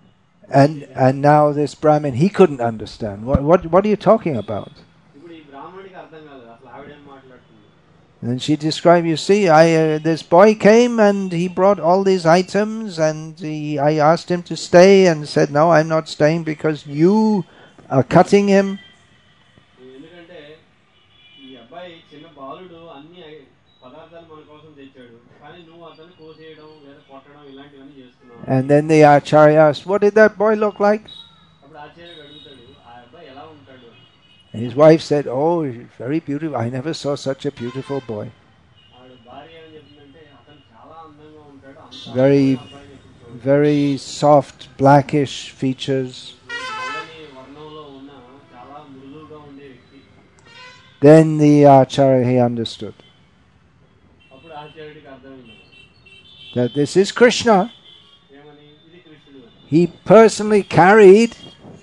[SPEAKER 1] And now this Brahmin, he couldn't understand. What are you talking about?
[SPEAKER 2] ఇప్పుడు ఈ బ్రాహ్మణుడికి అర్థం కాలేదు అసలు ఆవిడేం మాట్లాడుతుంది.
[SPEAKER 1] And she described, you see, this boy came and he brought all these items and I asked him to stay and said, no, I'm not staying because you are cutting him.
[SPEAKER 2] ఎందుకంటే ఈ అబ్బాయి చిన్న బాలుడు అన్ని పదార్థాలు మన కోసం తెచ్చాడు, కానీ నువ్వు అతన్ని కోసేయడం లేదా కొట్టడం ఇలాంటివన్నీ చేస్తున్నావు.
[SPEAKER 1] And then the Acharya asked, what did that boy look like?
[SPEAKER 2] అప్పుడు ఆచార్యుడు అడుగుతాడు ఆ అబ్బాయి ఎలా ఉంటాడు.
[SPEAKER 1] And his wife said, oh, very beautiful. I never saw such a beautiful boy.
[SPEAKER 2] ఆవిడ భార్య ఏం చెప్తుందంటే అతను చాలా అందంగా ఉంటాడు, అంత
[SPEAKER 1] Very,
[SPEAKER 2] అబ్బాయిని ఎప్పుడు చూడలేదు.
[SPEAKER 1] very soft, blackish features.
[SPEAKER 2] నల్లని వర్ణంలో ఉన్న చాలా మృదువుగా ఉండే వ్యక్తి.
[SPEAKER 1] Then the Acharya, he understood.
[SPEAKER 2] అప్పుడు ఆచార్యుడికి అర్థమైంది.
[SPEAKER 1] that this is Krishna.
[SPEAKER 2] ఏమని ఇది కృష్ణుడు అని.
[SPEAKER 1] He personally carried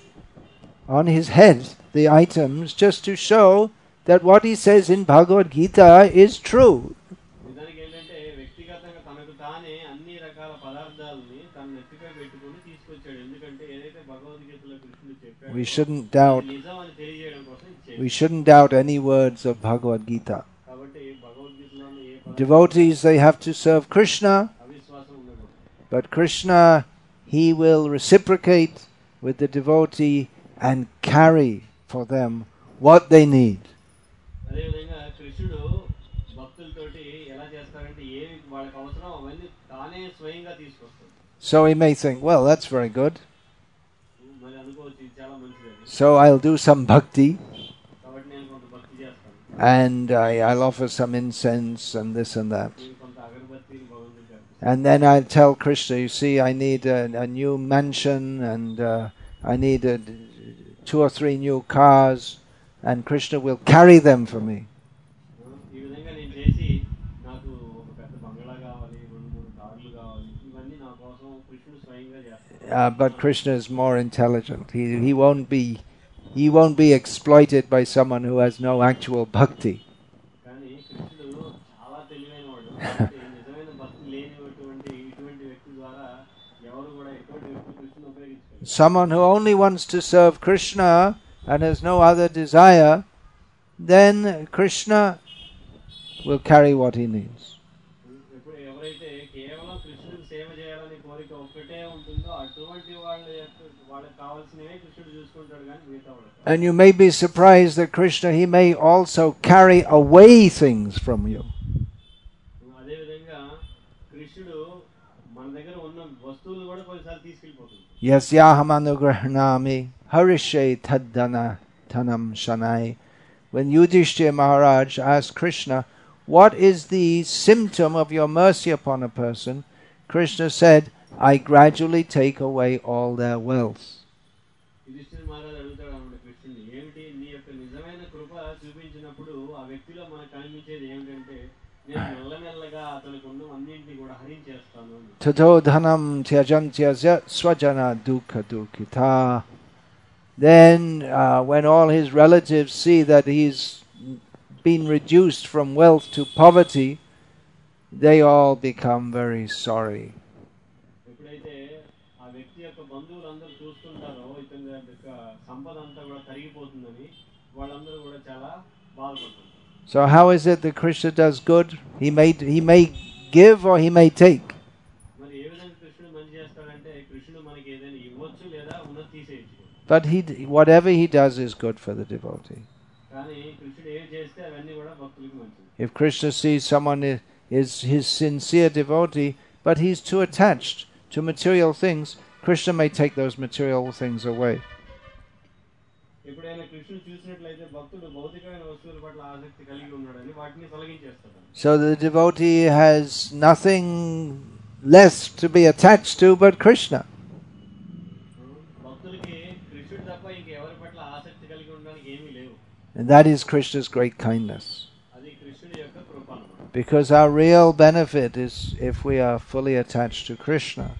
[SPEAKER 1] on his head the items just to show that what he says in Bhagavad Gita is true.
[SPEAKER 2] నిజానికి ఏంటంటే వ్యక్తిగతంగా తనకు తానే అన్ని రకాల పదార్థాలని తన నెత్తిపై పెట్టుకుని తీసుకొచ్చాడు. ఎందుకంటే ఏదైతే భగవద్గీతలో కృష్ణుడు చెప్పాడో
[SPEAKER 1] We shouldn't doubt.
[SPEAKER 2] నిజం అని తెలియజేయడం కోసం ఇది చేశాడు.
[SPEAKER 1] We shouldn't doubt any words of Bhagavad Gita.
[SPEAKER 2] కాబట్టి భగవద్గీతలోని ఏ పదార్థం
[SPEAKER 1] Devotees, they have to serve Krishna,
[SPEAKER 2] అవిశ్వాసం ఉండకూడదు.
[SPEAKER 1] but Krishna, he will reciprocate with the devotee and carry for them what they need.
[SPEAKER 2] అదేవిధంగా కృష్ణుడు భక్తులతోటి ఎలా చేస్తారంటే ఏమి వాళ్ళకి అవసరం అవన్నీ తానే స్వయంగా తీసుకొస్తాడు.
[SPEAKER 1] So he may think, well, that's very good.
[SPEAKER 2] మరి అనుకోవచ్చు ఇది చాలా మంచిది అని.
[SPEAKER 1] So I'll do some bhakti
[SPEAKER 2] కాబట్టి నేను కొంత భక్తి చేస్తాను,
[SPEAKER 1] and I'll offer some incense and this and that.
[SPEAKER 2] నేను కొంత అగరబత్తిని భగవంతుడికి అర్పిస్తాను.
[SPEAKER 1] And then I'll tell Krishna, you see, I need a new mansion and I need 2 or 3 new cars, and Krishna will carry them for me.
[SPEAKER 2] ఈ విధంగా నేను చేసి నాకు ఒక పెద్ద బంగ్లా కావాలి, 2-3 కార్లు కావాలి, ఇవన్నీ నా కోసం కృష్ణుడు స్వయంగా చేస్తాడు.
[SPEAKER 1] But Krishna is more intelligent. He won't be exploited by someone who has no actual bhakti.
[SPEAKER 2] కానీ కృష్ణుడు చాలా తెలివైనవాడు. కాబట్టి నిజమైన భక్తి లేనిటువంటి ఇటువంటి వ్యక్తి ద్వారా ఎవరు కూడా ఎటువంటి వ్యక్తి కృష్ణుని ఉపయోగించుకోరు.
[SPEAKER 1] Someone who only wants to serve Krishna and has no other desire, then Krishna will carry what he needs.
[SPEAKER 2] ఇప్పుడు ఎవరైతే కేవలం కృష్ణుడికి సేవ చేయాలని కోరిక ఒక్కటే ఉంటుందో అటువంటి వాళ్ళకి కావాల్సినవే కృష్ణుడు చూసుకుంటాడు కానీ మిగతా వాళ్ళు.
[SPEAKER 1] And you may be surprised that Krishna, he may also carry away things from you.
[SPEAKER 2] అదేవిధంగా కృష్ణుడు మన దగ్గర ఉన్న వస్తువులు కూడా కొన్నిసార్లు తీసుకెళ్ళిపోతుంది.
[SPEAKER 1] Yasyaham anugrahnami harishe taddana tanam shanai. When Yudhishthira Maharaj asked Krishna, what is the symptom of your mercy upon a person? Krishna said, I gradually take away all their wealth.
[SPEAKER 2] Yudhishthira మహారాజు అడుగుతాడు అన్నమాట కృష్ణుని, ఏమిటి నీ యొక్క నిజమైన కృప చూపించినప్పుడు ఆ వ్యక్తిలో మనకు కనిపించేది ఏమిటంటే నేను మెల్లమెల్లగా అతనికి ఉన్న అన్నింటినీ కూడా హరించేస్తాను.
[SPEAKER 1] Tato dhanam tyajantya swajana dukha dukkita. Then when all his relatives see that he's been reduced from wealth to poverty, they all become very sorry.
[SPEAKER 2] ఎప్పుడైతే ఆ వ్యక్తి యొక్క బంధువులందరూ చూస్తుంటారో ఇతని యొక్క సంపద అంతా కూడా తరిగిపోతుందని వాళ్ళందరూ కూడా చాలా బాధపడుతుంటారు.
[SPEAKER 1] So how is it that Krishna does good? He may give or he may take.
[SPEAKER 2] మరి ఏ విధంగా కృష్ణుడు మంచి చేస్తాడంటే కృష్ణుడు మనకి ఏదైనా ఇవ్వచ్చు లేదా ఉన్నది తీసేయచ్చు.
[SPEAKER 1] But whatever he does is good for the devotee.
[SPEAKER 2] కానీ కృష్ణుడు ఏం చేస్తే అవన్నీ కూడా భక్తులకు మంచిది.
[SPEAKER 1] If Krishna sees someone is his sincere devotee, but he's too attached to material things, Krishna may take those material things away.
[SPEAKER 2] ఎప్పుడైనా కృష్ణుడు చూసినట్లయితే భక్తుడు భౌతికమైన వస్తువుల పట్ల ఆసక్తి కలిగి ఉన్నాడని వాటిని తొలగించేస్తాడు.
[SPEAKER 1] So the devotee has nothing less to be attached to but Krishna.
[SPEAKER 2] భక్తులకి కృష్ణుడు తప్ప ఇంకెవరి పట్ల ఆసక్తి కలిగి ఉండడానికి ఏమీ లేవు.
[SPEAKER 1] And that is Krishna's great kindness.
[SPEAKER 2] అది కృష్ణుడి యొక్క కృప అన్నమాట.
[SPEAKER 1] Because our real benefit is if we are fully attached to Krishna.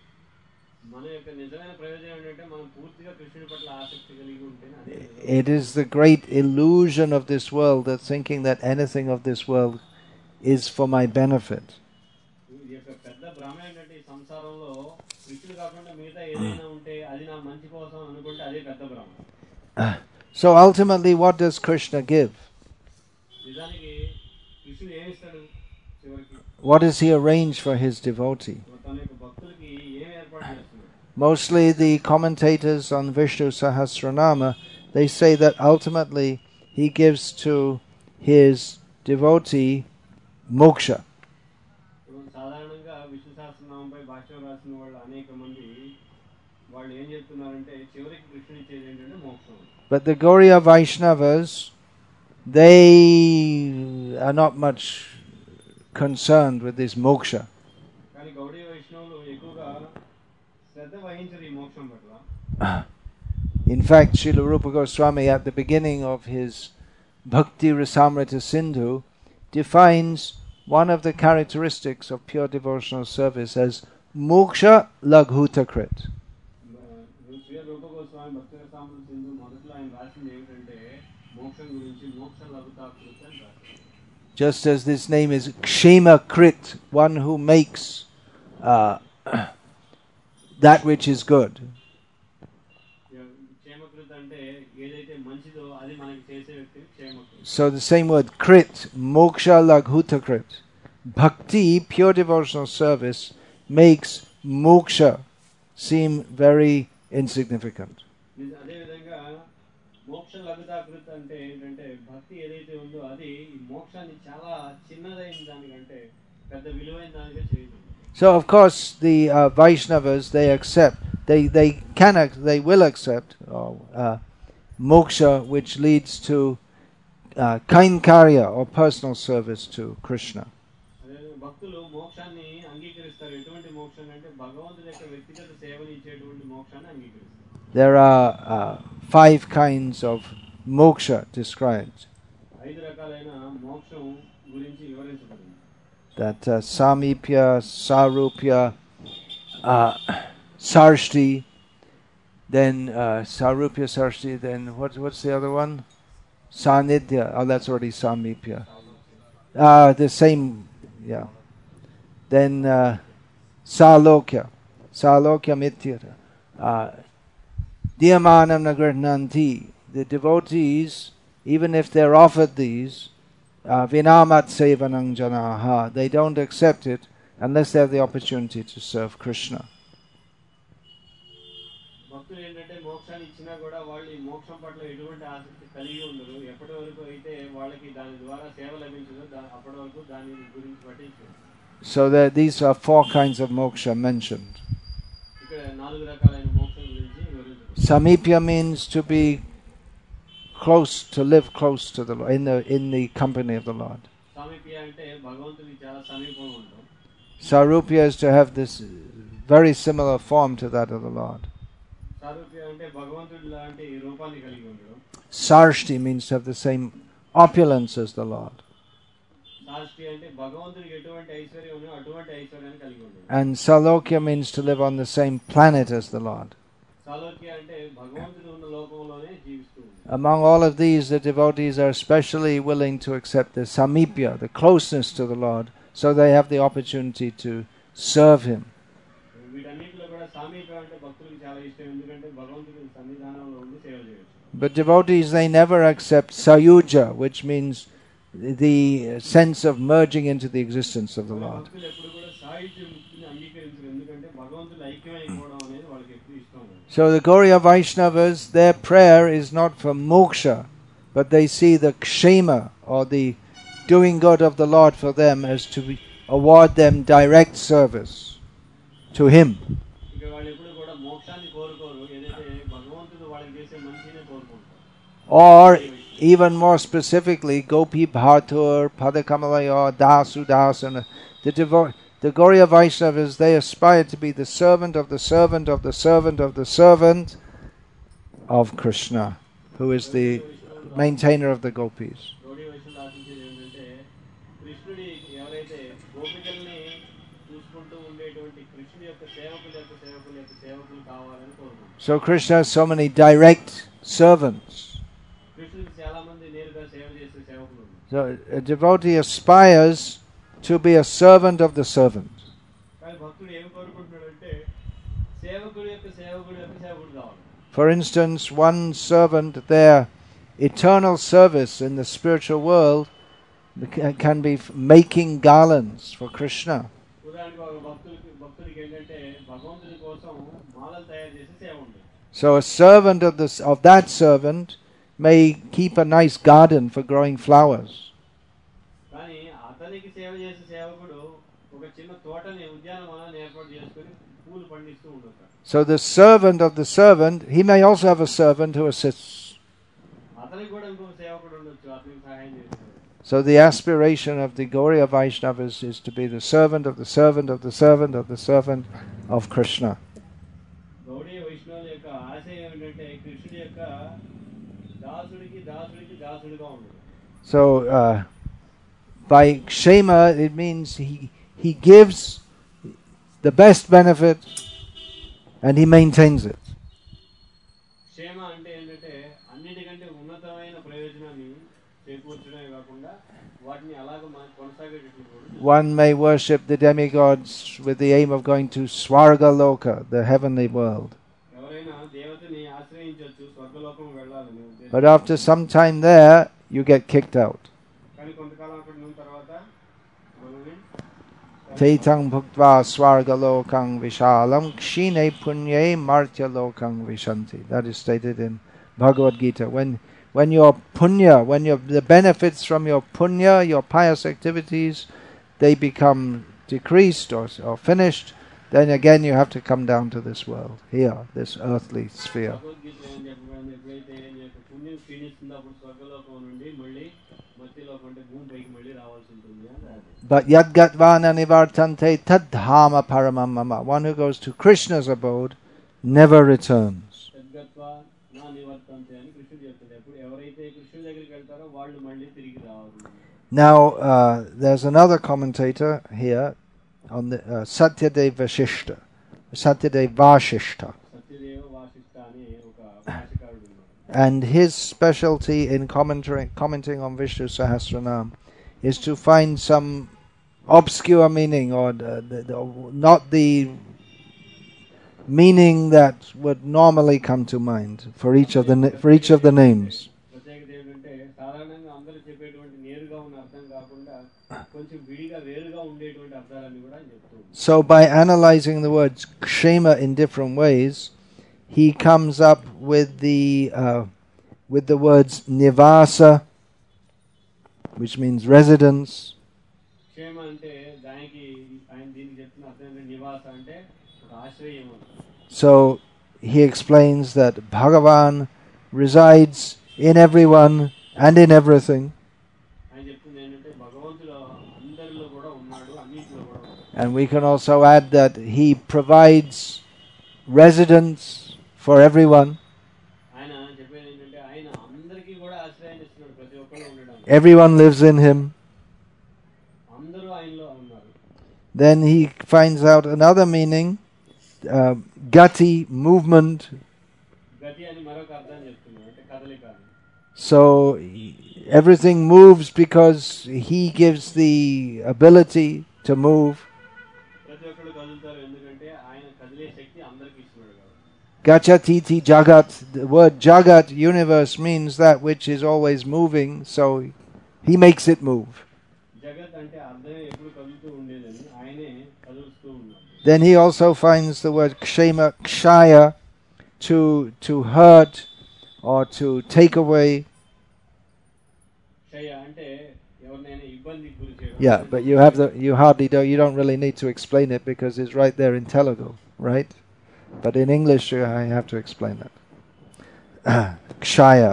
[SPEAKER 2] మన యొక్క నిజమైన ప్రయోజనం ఏంటంటే మనం పూర్తిగా కృష్ణుడి పట్ల ఆసక్తి కలిగి ఉంటేనే అదే.
[SPEAKER 1] It is the great illusion of this world that thinking that anything of this world is for my benefit.
[SPEAKER 2] ఈ యొక్క పెద్ద భ్రమ ఏంటంటే ఈ సంసారంలో కృష్ణుడు కాకుండా మిగతా ఏదైనా ఉంటే అది నా మంచి కోసం అనుకుంటే అదే పెద్ద భ్రమ.
[SPEAKER 1] So ultimately, what does Krishna give?
[SPEAKER 2] నిజానికి కృష్ణుడు ఏమి ఇస్తాడు చివరికి?
[SPEAKER 1] What does he arrange for his devotee?
[SPEAKER 2] తన యొక్క భక్తులకి ఏమి ఏర్పాటు చేస్తున్నాడు?
[SPEAKER 1] Mostly the commentators on Vishnu Sahasranama, they say that ultimately he gives to his devotee moksha.
[SPEAKER 2] సాధారణంగా విష్ణు సహస్రనామంపై భాష్యం రాసిన వాళ్ళు అనేక మంది వాళ్ళు ఏం చెప్తున్నారంటే చివరికి కృష్ణుడు ఇచ్చేది ఏంటంటే మోక్షం.
[SPEAKER 1] But the Gauriya Vaishnavas, they are not much concerned with this moksha.
[SPEAKER 2] కానీ గౌడీయ వైష్ణవులు ఎక్కువగా శ్రద్ధ వహించరు ఈ మోక్షం పట్ల.
[SPEAKER 1] In fact, Srila Rupa Goswami at the beginning of his Bhakti Rasamrita Sindhu defines one of the characteristics of pure devotional service as moksha laghutakrит.
[SPEAKER 2] Shri రూప గోస్వామి భక్తి రసామృత సింధు మొదట్లో ఆయన రాసింది ఏమిటంటే మోక్షం గురించి మోక్ష లఘుతాకృతి అని రాశారు.
[SPEAKER 1] Just as this name is Kshemakrit, one who makes that which is good.
[SPEAKER 2] క్షేమకృత్ అంటే ఏదైతే మంచిదో అది మనకి చేసే వ్యక్తి క్షేమకృత్.
[SPEAKER 1] So the same word krit, moksha laghutakrит. Bhakti, pure devotional service, makes moksha seem very insignificant.
[SPEAKER 2] అదే విధంగా మోక్ష లఘుతాకృత్ అంటే ఏంటంటే భక్తి ఏదైతే ఉందో అది ఈ మోక్షాన్ని చాలా చిన్నదైన దానికంటే పెద్ద విలువైన దానిగా చేయదు.
[SPEAKER 1] So of course the Vaishnavas, they will accept moksha which leads to kainkarya or personal service to Krishna.
[SPEAKER 2] భక్తులు మోక్షాన్ని అంగీకరిస్తారు. ఎటువంటి మోక్షం అంటే భగవంతుడి యొక్క వ్యక్తిగత సేవని ఇచ్చేటువంటి మోక్షాన్ని అంగీకరిస్తారు.
[SPEAKER 1] There are 5 kinds of moksha described.
[SPEAKER 2] 5 రకాలైన మోక్షం గురించి వివరించబడింది.
[SPEAKER 1] That samipya, sarupya, sarshti, then sarupya, sarshti, then what's the other one? Sanidhya. Oh, that's already samipya. The same, yeah. Then salokya, salokya mityata. Diyamanam nagrihnanti. The devotees, even if they're offered these, vinamat sevanang janaha, they don't accept it unless they have the opportunity to serve Krishna.
[SPEAKER 2] భక్తులు ఏంటంటే మోక్షాన్ని ఇచ్చినా కూడా వాళ్ళు ఈ మోక్షం పట్ల ఎటువంటి ఆసక్తి కలిగి ఉండరు. ఎప్పటి వరకు అయితే వాళ్ళకి దాని ద్వారా సేవ లభించదో అప్పటి వరకు దాని గురించి పట్టించరు.
[SPEAKER 1] So these are 4 kinds of moksha mentioned.
[SPEAKER 2] ఇక్కడ 4 రకాలైన మోక్షం గురించి వివరించారు.
[SPEAKER 1] Samipya means to be close, to live close to the Lord, in the company of the Lord.
[SPEAKER 2] సామీప్య అంటే భగవంతుడికి చాలా సమీపంగా ఉండడం.
[SPEAKER 1] Sarupya is to have this very similar form to that of the Lord.
[SPEAKER 2] సారూప్య అంటే భగవంతుడి లాంటి రూపాన్ని కలిగి ఉండడం.
[SPEAKER 1] Sarshti means to have the same opulence as the Lord.
[SPEAKER 2] సారష్టి అంటే భగవంతుడికి ఎటువంటి ఐశ్వర్యం ఉందో అటువంటి ఐశ్వర్యాన్ని కలిగి ఉండడం.
[SPEAKER 1] And Salokya means to live on the same planet as the Lord.
[SPEAKER 2] సాలోక్య అంటే భగవంతుడు ఉన్న లోకంలోనే జీవిస్తూ ఉంటాడు.
[SPEAKER 1] Among all of these, the devotees are especially willing to accept the samipya, the closeness to the Lord, so they have the opportunity to serve Him.
[SPEAKER 2] వీటన్నిటిలో కూడా సామీప్య అంటే భక్తులకు చాలా ఇష్టం, ఎందుకంటే భగవంతుడి సన్నిధానంలో ఉండి సేవ చేయొచ్చు.
[SPEAKER 1] But devotees, they never accept sayuja, which means the sense of merging into the existence of the Lord.
[SPEAKER 2] భక్తులు ఎప్పుడు కూడా సాయుధ్య ముక్తిని అంగీకరించరు, ఎందుకంటే భగవంతుడు ఐక్యమైపోవడం అనేది వాళ్ళకి ఎప్పుడు ఇష్టం లేదు.
[SPEAKER 1] So the Gauriya Vaishnavas, their prayer is not for moksha, but they see the kshema, or the doing good of the Lord for them, as to award them direct service to Him.
[SPEAKER 2] ఇక వాళ్ళు ఎప్పుడు కూడా మోక్షాన్ని కోరుకోరు, ఏదైతే భగవంతుడు వాళ్ళకి చేసే మంచినే కోరుకుంటారు.
[SPEAKER 1] Or even more specifically, Gopi Bhartur, Padakamalaya, Dasu Dasana, the Gauriya Vaishnavas, they aspire to be the servant of the servant of the servant of the servant of Krishna, who is the maintainer of the gopis.
[SPEAKER 2] గౌడీ వైష్ణవులు ఆశించేది ఏంటంటే కృష్ణుడి ఎవరైతే గోపికల్ని చూసుకుంటూ ఉండేటువంటి కృష్ణుడి యొక్క సేవకులు కావాలని కోరుకుంటారు.
[SPEAKER 1] So Krishna has so many direct servants.
[SPEAKER 2] కృష్ణుడికి చాలా మంది నేరుగా సేవ చేసే సేవకులు ఉన్నారు.
[SPEAKER 1] So a devotee aspires to be a servant of the servant.
[SPEAKER 2] కానీ భక్తుడు ఏమి కోరుకుంటున్నాడంటే సేవకుడి యొక్క సేవకుడు కావాలి.
[SPEAKER 1] For instance, one servant, their eternal service in the spiritual world can be making garlands for Krishna.
[SPEAKER 2] ఉదాహరణకు ఒక భక్తుడికి ఏంటంటే భగవంతుడి కోసం మాలలు తయారు చేసి సేవ ఉంటుంది.
[SPEAKER 1] So a servant of that servant may keep a nice garden for growing flowers.
[SPEAKER 2] కానీ అతనికి సేవ చేసే సేవకుడు ఒక చిన్న తోటని ఉద్యానవనాన్ని ఏర్పాటు చేసుకొని పూలు పండిస్తూ ఉంటాడు.
[SPEAKER 1] So the servant of the servant, he may also have a servant who assists.
[SPEAKER 2] అతనికి కూడా ఇంకొక సేవకుడు ఉండొచ్చు, అతనికి సహాయం చేస్తాడు.
[SPEAKER 1] So the aspiration of the Gauriya Vaishnavas is to be the servant of the servant of the servant of the servant of Krishna.
[SPEAKER 2] Gaudiya వైష్ణవుల యొక్క ఆశయం ఏమిటంటే కృష్ణుడి యొక్క దాసుడికి దాసుడిగా ఉండదు.
[SPEAKER 1] So by kshema it means he gives the best benefit and he maintains it.
[SPEAKER 2] క్షేమ అంటే ఏంటంటే అన్నిటికంటే ఉన్నతమైన ప్రయోజనాన్ని చేకూర్చడమే కాకుండా వాటిని అలాగ కొనసాగేటట్లు కూడా.
[SPEAKER 1] One may worship the demigods with the aim of going to Swarga Loka, the heavenly world.
[SPEAKER 2] ఎవరైనా దేవతని ఆశ్రయించవచ్చు, స్వర్గలోకం వెళ్ళాలని ఉద్దేశం.
[SPEAKER 1] But after some time there, you get kicked out.
[SPEAKER 2] కానీ కొంతకాలం అక్కడ ఉన్న తర్వాత మనల్ని
[SPEAKER 1] Tetang bhuktva Swarga Lokang Vishalam Kshine Punye Martya Lokang Vishanti. That is stated in Bhagavad Gita. When your punya, the benefits from your punya, your pious activities, they become decreased or finished, then again you have to come down to this world, here, this earthly sphere.
[SPEAKER 2] Bhagavad Gita ఏం చెప్పబడింది, ఎప్పుడైతే నీ యొక్క పుణ్యం క్షీణిస్తుందో అప్పుడు స్వర్గలోకం నుండి మళ్ళీ మధ్యలోకం అంటే భూమి పైకి మళ్ళీ రావాల్సి ఉంటుంది అని రాదు.
[SPEAKER 1] But yadgatvana nivartante tadhama paramam mama. One who goes to Krishna's abode never returns.
[SPEAKER 2] తద్గత్వా నా నివర్తంతే అని కృష్ణుడు చెప్తాడు. ఎప్పుడు ఎవరైతే కృష్ణుడి దగ్గరికి వెళ్తారో వాళ్ళు మళ్ళీ తిరిగి రావాలి.
[SPEAKER 1] Now, there's another commentator here on the Satyadev Vashishta. Satyadev Vashishta.
[SPEAKER 2] Satyadeva Vasishtha అని ఒక భాషకారుడు ఉన్నాడు.
[SPEAKER 1] And his specialty in commenting on Vishnu Sahasranam is to find some obscure meaning or not the meaning that would normally come to mind for each of the names.
[SPEAKER 2] ప్రత్యేకత ఏంటంటే సాధారణంగా అందరూ చెప్పేటువంటి నేరుగా ఉన్న అర్థం కాకుండా కొంచెం విడిగా వేరుగా ఉండేటువంటి అర్థాలన్నీ కూడా ఆయన చెప్తూ ఉంటారు.
[SPEAKER 1] So by analyzing the words kshema in different ways, he comes up with the words nivasa, which means residence.
[SPEAKER 2] క్షేమ అంటే దానికి ఆయన దీనికి చెప్తున్న అర్థం ఏంటంటే నివాస అంటే ఒక ఆశ్రయం అని.
[SPEAKER 1] So he explains that Bhagavan resides in everyone and in everything.
[SPEAKER 2] ఆయన చెప్తుంది ఏంటంటే భగవంతుడు అందరిలో కూడా ఉన్నాడు, అన్నింటిలో కూడా ఉన్నాడు.
[SPEAKER 1] And we can also add that he provides residence for everyone.
[SPEAKER 2] ఆయన చెప్పేది ఏంటంటే ఆయన అందరికీ కూడా ఆశ్రయాన్ని ఇస్తున్నాడు, ప్రతి ఒక్కరు ఉండడానికి.
[SPEAKER 1] Everyone lives in him.
[SPEAKER 2] అందరూ ఆయనలో ఉన్నారు.
[SPEAKER 1] Then he finds out another meaning, gati, movement.
[SPEAKER 2] గతి అని మరొక అర్థం చెప్తున్నాడు, అంటే కదలిక అని.
[SPEAKER 1] So everything moves because he gives the ability to move.
[SPEAKER 2] ప్రతి ఒక్కరు కదులుతారు ఎందుకంటే ఆయన కదిలే శక్తి అందరికీ ఇస్తున్నాడు కాబట్టి.
[SPEAKER 1] Gachatiti jagat, the word jagat, universe, means that which is always moving, so he makes it move.
[SPEAKER 2] జగత్ అంటే అర్థమే ఎప్పుడు కదులుతూ ఉండేదని, ఆయనే కదులుస్తూ ఉన్నాడు.
[SPEAKER 1] Then he also finds the word kshema, kshaya, to hurt or to take away.
[SPEAKER 2] క్షయ అంటే ఎవరినైనా ఇబ్బందికి గురి చేయడం.
[SPEAKER 1] Yeah, but you don't really need to explain it because it's right there in Telugu, right? But in English I have to explain that. Kshaya.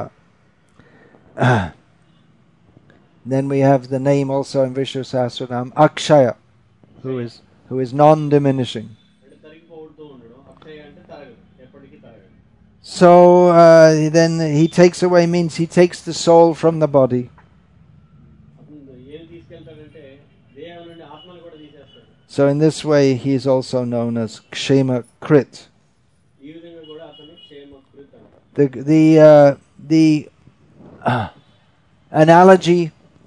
[SPEAKER 1] Then we have the name also in Vishnu Sahasranam, Akshaya, who is non-diminishing.
[SPEAKER 2] అంటే తరిగిపోతూ ఉండడం. అక్షయ అంటే తరగదు, ఎప్పటికీ తరగదు.
[SPEAKER 1] So then he takes away means he takes the soul from the body.
[SPEAKER 2] అతను ఏం తీసుకెళ్తాడంటే దేహం నుండి ఆత్మను కూడా తీసేస్తాడు.
[SPEAKER 1] So in this way he is also known as Kshema Krit.
[SPEAKER 2] ఈ విధంగా కూడా అతను క్షేమకృత్ అంటారు.
[SPEAKER 1] The analogy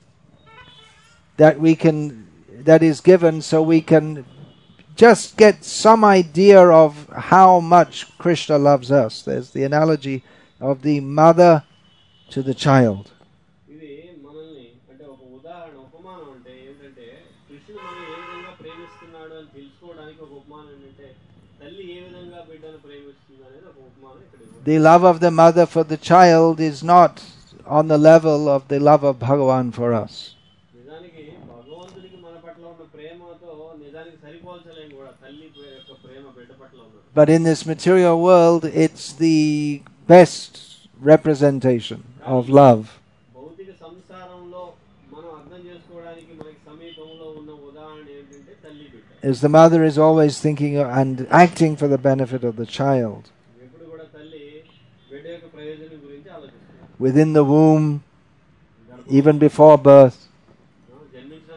[SPEAKER 1] that is given so we can just get some idea of how much Krishna loves us. There's the analogy of the mother to the child.
[SPEAKER 2] ఇది మనల్ని అంటే ఒక ఉదాహరణ, ఉపమానం అంటే ఏంటంటే కృష్ణుడు మనం ఏ విధంగా ప్రేమిస్తున్నాడు అని తెలుసుకోవడానికి ఒక ఉపమానం ఏంటంటే తల్లి ఏ విధంగా బిడ్డను ప్రేమిస్తుంది అనేది ఒక ఉపమానం ఇక్కడ ఇవ్వబడింది.
[SPEAKER 1] The love of the mother for the child is not on the level of the love of Bhagavan for us.
[SPEAKER 2] నిజానికి భగవంతుడికి మన పట్ల ఉన్న ప్రేమతో నిజానికి సరిపోల్చలేం కూడా తల్లి యొక్క ప్రేమ బిడ్డ పట్ల ఉన్నది.
[SPEAKER 1] But in this material world, it's the best representation of love.
[SPEAKER 2] భౌతిక సంసారంలో మనం అర్థం చేసుకోవడానికి మనకి సమీపంలో ఉన్న ఉదాహరణ ఏంటంటే తల్లి బిడ్డ.
[SPEAKER 1] As the mother is always thinking and acting for the benefit of the child.
[SPEAKER 2] ఎప్పుడు కూడా తల్లి బిడ్డ యొక్క ప్రయోజనం గురించి ఆలోచిస్తుంది.
[SPEAKER 1] Within the womb, even before birth.
[SPEAKER 2] జన్మించిన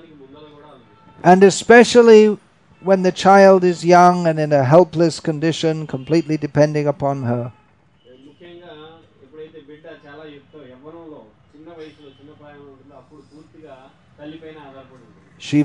[SPEAKER 1] And especially when the child is young and in a helpless condition, completely depending upon her.
[SPEAKER 2] ముఖ్యంగా ఎప్పుడైతే బిడ్డ చాలా యవ్వనంలో చిన్న వయసులో చిన్న ప్రాయంలో ఉంటుందో అప్పుడు పూర్తిగా తల్లిపైన ఆధారపడి ఉంటుంది.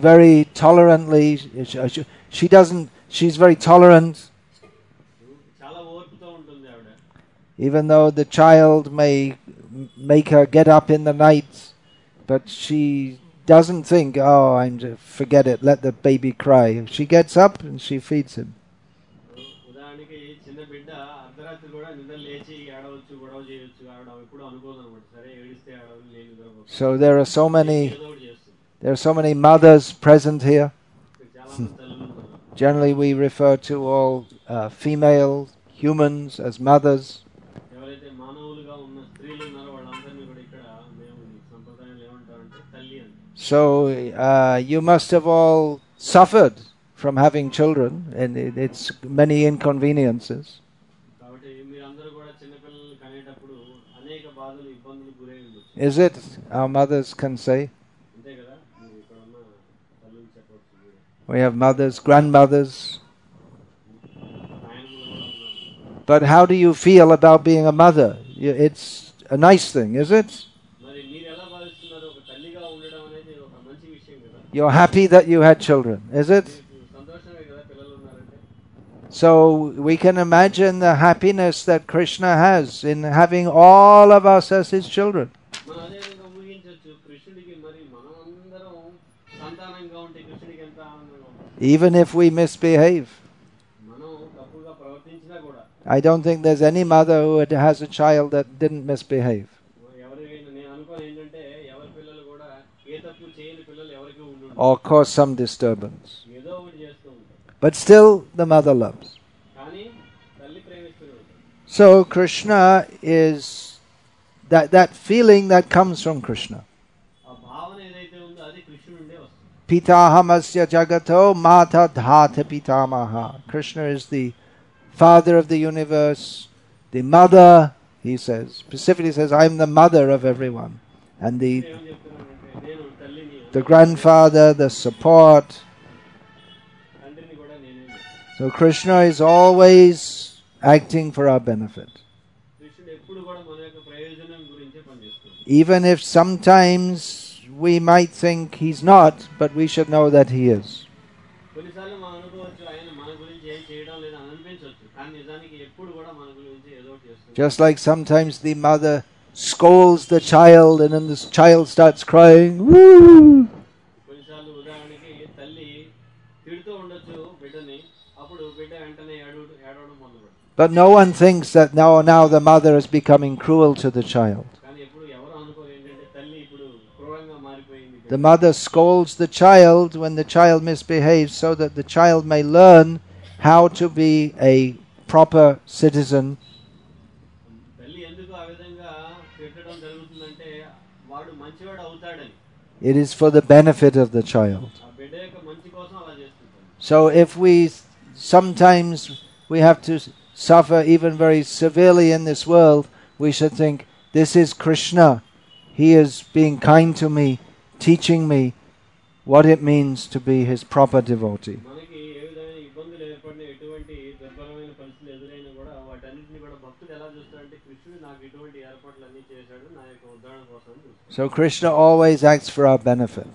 [SPEAKER 2] She's very tolerant. చాలా ఓర్పుతో ఉంటుంది ఆవిడ.
[SPEAKER 1] Even though the child may make her get up in the night, but she doesn't think, oh, forget it, let the baby cry. She gets up and she feeds him.
[SPEAKER 2] ఉదాహరణకి చిన్న బిడ్డ అర్ధరాత్రి కూడా నిద్ర లేచి ఏడవచ్చు గొడవ చేయొచ్చు ఆవిడ ఎప్పుడు అనుకోదు అన్నమాట. సరే ఏడిస్తే ఆడవని నేను నిద్రపోతాను.
[SPEAKER 1] So there are so many mothers present here. Generally we refer to all female humans as mothers. So you must have all suffered from having children, and it's many inconveniences. Is it? Our mothers can say. We have mothers, grandmothers. But how do you feel about being a mother? It's a nice thing, is it? You're happy that you had children, is it? So we can imagine the happiness that Krishna has in having all of us as his children. Even if we misbehave. I don't think there's any mother who has a child that didn't misbehave. Or cause some disturbance. But still the mother loves. So Krishna is that feeling that comes from Krishna. Pitahamasya jagato mata dhata pitamaha. Krishna is the father of the universe, the mother, he says. Specifically says, I am the mother of everyone. And the grandfather, the support. So Krishna is always acting for our benefit. Even if sometimes we might think he's not, but we should know that he is. Just like sometimes the mother scolds the child and then the child starts crying. Woo! But no one thinks that now the mother is becoming cruel to the child. The mother scolds the child when the child misbehaves so that the child may learn how to be a proper citizen. It is for the benefit of the child. So if sometimes we have to suffer even very severely in this world, we should think, this is Krishna. He is being kind to me, teaching me what it means to be his proper devotee. So Krishna always acts for our benefit.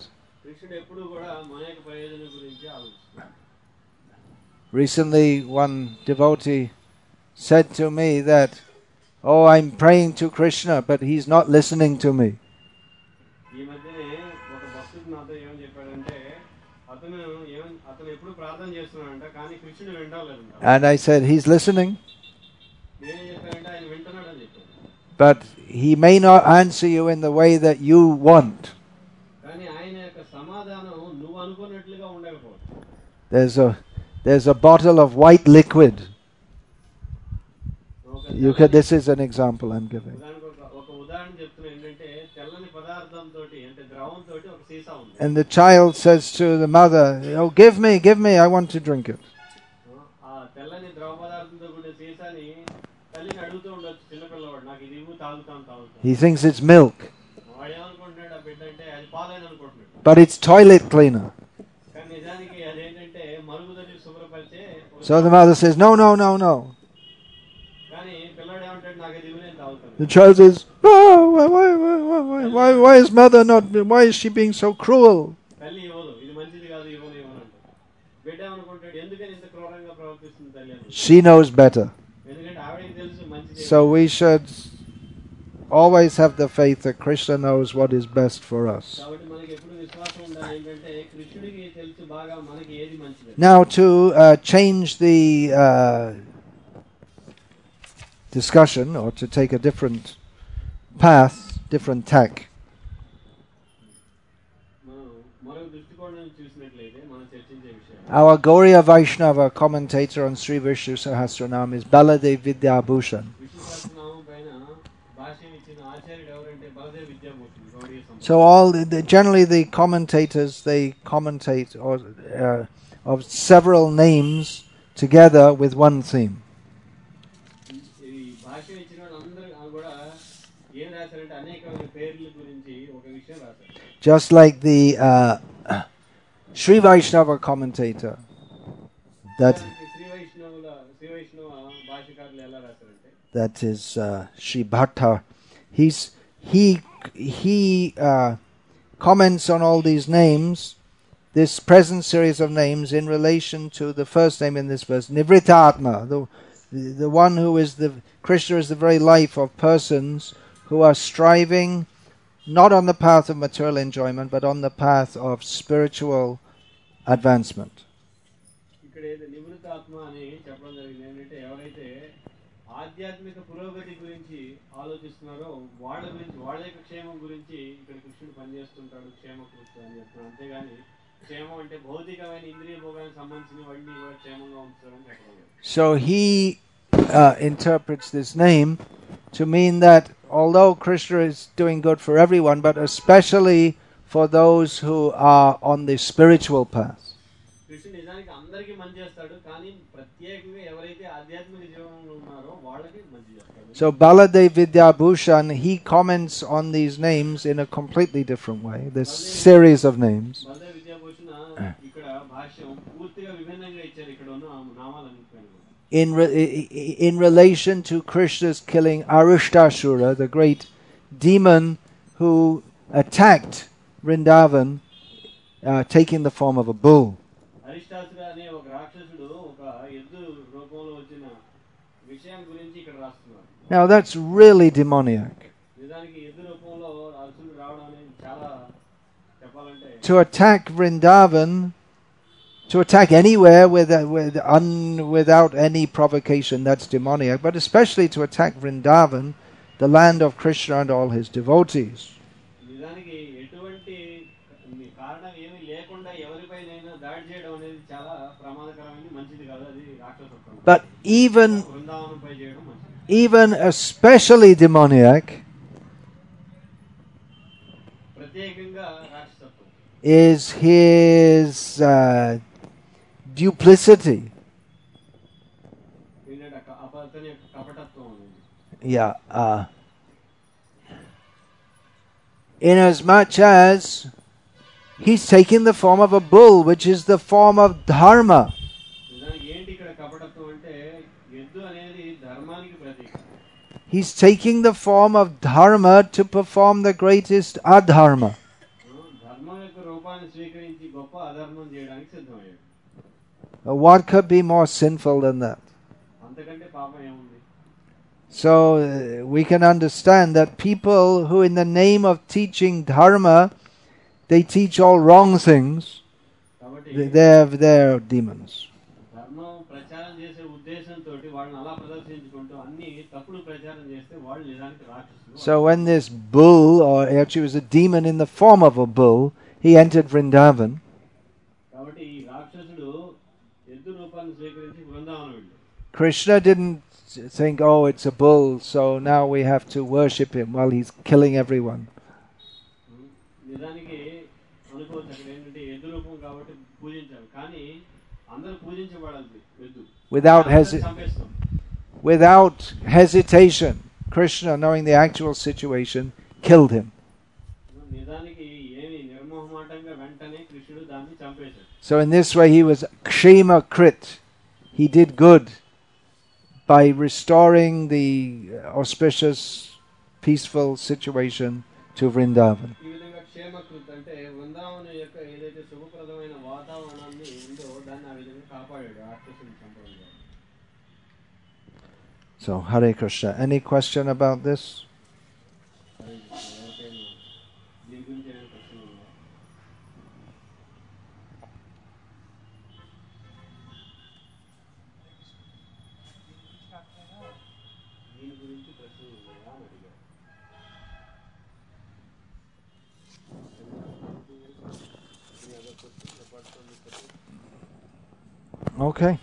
[SPEAKER 1] Recently, one devotee said to me that, oh, I'm praying to Krishna, but he's not listening to me. And I said, he's listening, but he may not answer you in the way that you want. There's a bottle of white liquid. This is an example I'm giving. And the child says to the mother, oh, give me, I want to drink it. He thinks it's milk. But it's toilet cleaner. So the mother says, no, no, no, no.
[SPEAKER 2] కానీ పిల్లాడు ఏమంటాడు, నాకు ఇది ఇవ్వు, నేను తాగుతాను.
[SPEAKER 1] The child says, oh, why is mother not, why is she being so cruel?
[SPEAKER 2] తల్లి ఇవ్వదు, ఇది మంచిది కాదు, ఇవ్వను ఇవ్వను అంటాడు. బిడ్డ అనుకుంటాడు, ఎందుకని ఇంత క్రూరంగా ప్రవర్తిస్తుంది తల్లి అని.
[SPEAKER 1] She knows better.
[SPEAKER 2] ఎందుకంటే ఆవిడకి తెలుసు మంచిది.
[SPEAKER 1] So we should always have the faith that Krishna knows what is best for us.
[SPEAKER 2] కాబట్టి మనకి ఎప్పుడు విశ్వాసం ఉండాలి ఏంటంటే కృష్ణుడికి తెలుసు బాగా మనకి ఏది మంచిది.
[SPEAKER 1] Now to change the discussion, or to take a different path, different tack.
[SPEAKER 2] మరొక దృష్టికోణం చూసినట్లయితే మనం చర్చించే విషయం.
[SPEAKER 1] Our Gauriya Vaishnava commentator on Sri Vishnu Sahasranam is Baladev Vidyabhushan. So generally the commentators, they commentate of several names together with one theme. Just like the Sri Vaishnava commentator, that is Sri Bhatta. He comments on all these names, this present series of names, in relation to the first name in this verse, Nivritatma, the one who is Krishna is the very life of persons who are striving not on the path of material enjoyment, but on the path of spiritual advancement.
[SPEAKER 2] ఆధ్యాత్మిక పురోగతి గురించి ఆలోచిస్తున్నారో వాళ్ళ గురించి, వాళ్ళ యొక్క క్షేమం గురించి ఇక్కడ కృష్ణుడు పనిచేస్తుంటాడు. క్షేమకృష్ణ అని చెప్తున్నాడు. అంతేగాని క్షేమం అంటే భౌతికమైన ఇంద్రియ భోగానికి సంబంధించిన వాటిని కూడా క్షేమంగా ఉంచడం చెప్పలేదు.
[SPEAKER 1] So he interprets this name to mean that although Krishna is doing good for everyone, but especially for those who are on the spiritual path.
[SPEAKER 2] కృష్ణుడు నిజానికి అందరికీ మంచి చేస్తాడు, కానీ ప్రత్యేకంగా ఎవరైతే ఆధ్యాత్మిక జీవనంలో ఉన్నారో వాళ్ళకి మంచి చేస్తాడు.
[SPEAKER 1] So Baladev Vidyabhushan, he comments on these names in a completely different way. This series of names.
[SPEAKER 2] Baldev విద్యాభూషణ ఇక్కడ భాష్యం పూర్తిగా విభిన్నంగా ఇచ్చారు ఇక్కడ ఉన్న నామాలన్నిటిని. In relation to Krishna's killing Arishtashura, the great demon who attacked Vrindavan, taking the form of a bull. Arishtashura అనే ఒక రాక్షసుడు ఒక ఎద్దు రూపంలో వచ్చిన విషయం గురించి ఇక్కడ రాస్తున్నారు.
[SPEAKER 1] Now that's really demoniac.
[SPEAKER 2] నిజానికి ఎద్దు రూపంలో అసురుడు రావడం అనేది చాలా చెప్పాలంటే,
[SPEAKER 1] to attack Vrindavan, to attack anywhere without any provocation, that's demoniac. But especially to attack Vrindavan, the land of Krishna and all his devotees. But even especially demoniac is his duplicity. Yeah. Inasmuch as he's taking the form of a bull, which is the form of dharma. He's taking the form of dharma to perform the greatest adharma. What could be more sinful than that? So we can understand that people who in the name of teaching dharma, they teach all wrong things, they're demons. So when this bull, or actually was a demon in the form of a bull, he entered Vrindavan, Krishna didn't think, oh, it's a bull, so now we have to worship him while he's killing everyone. Without hesitation, Krishna, knowing the actual situation, killed him. So in this way he was Kshema Krit. he did good by restoring the auspicious, peaceful situation to Vrindavan.
[SPEAKER 2] ఈ విధంగా క్షేమకృత్ అంటే వృందావన యొక్క ఏదైతే శుభప్రదమైన వాతావరణాన్ని ఉందో దాన్ని ఆ విధంగా కాపాడాడు రాక్షసుని చంపడం ద్వారా.
[SPEAKER 1] So Hare Krishna. Any question about this?
[SPEAKER 2] ఎవరికైనా దీని గురించి ఏమైనా ప్రశ్నలు ఉన్నాయా? దీని గురించి ప్రశ్నలు ఉన్నాయా అని అడిగారు.
[SPEAKER 1] Okay.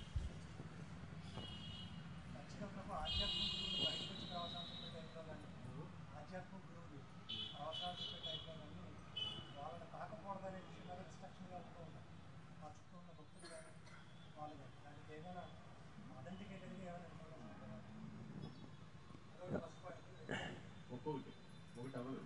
[SPEAKER 2] ఒకటి అవను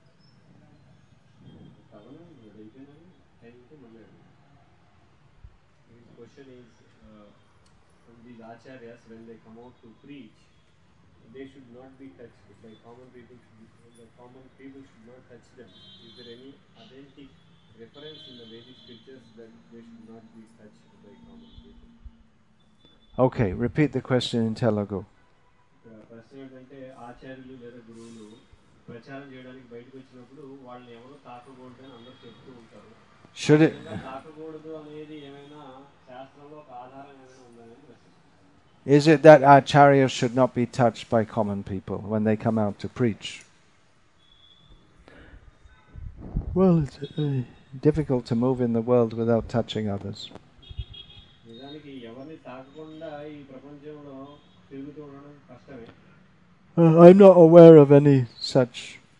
[SPEAKER 2] అయిపోయినాను అయితే మళ్ళీ question is from these acharyas when they come out to preach they should not be touched by common people. The common people should not touch them. Is there any authentic reference in the Vedic scriptures that they should not be touched by common people?
[SPEAKER 1] Okay, repeat the question in Telugu.
[SPEAKER 2] ప్రశ్న ఏంటంటే ఆచార్యులు లేదా గురువులు ప్రచారం చేయడానికి బయటకు వచ్చినప్పుడు వాళ్ళని ఎవరు తాకకూడదు అని అందరూ చెప్తూ ఉంటారు.
[SPEAKER 1] Should it
[SPEAKER 2] తాకకూడదు అనేది ఏమైనా శాస్త్రంలో ఒక ఆధారం ఏమైనా ఉందని ప్రశ్న.
[SPEAKER 1] Is it that acharyas should not be touched by common people when they come out to preach? Well, it's difficult to move in the world without touching others.
[SPEAKER 2] నిజానికి ఎవరిని తాకకుండా ఈ ప్రపంచంలో తిరుగుతూ ఉండడం కష్టమే.
[SPEAKER 1] I'm not aware of any such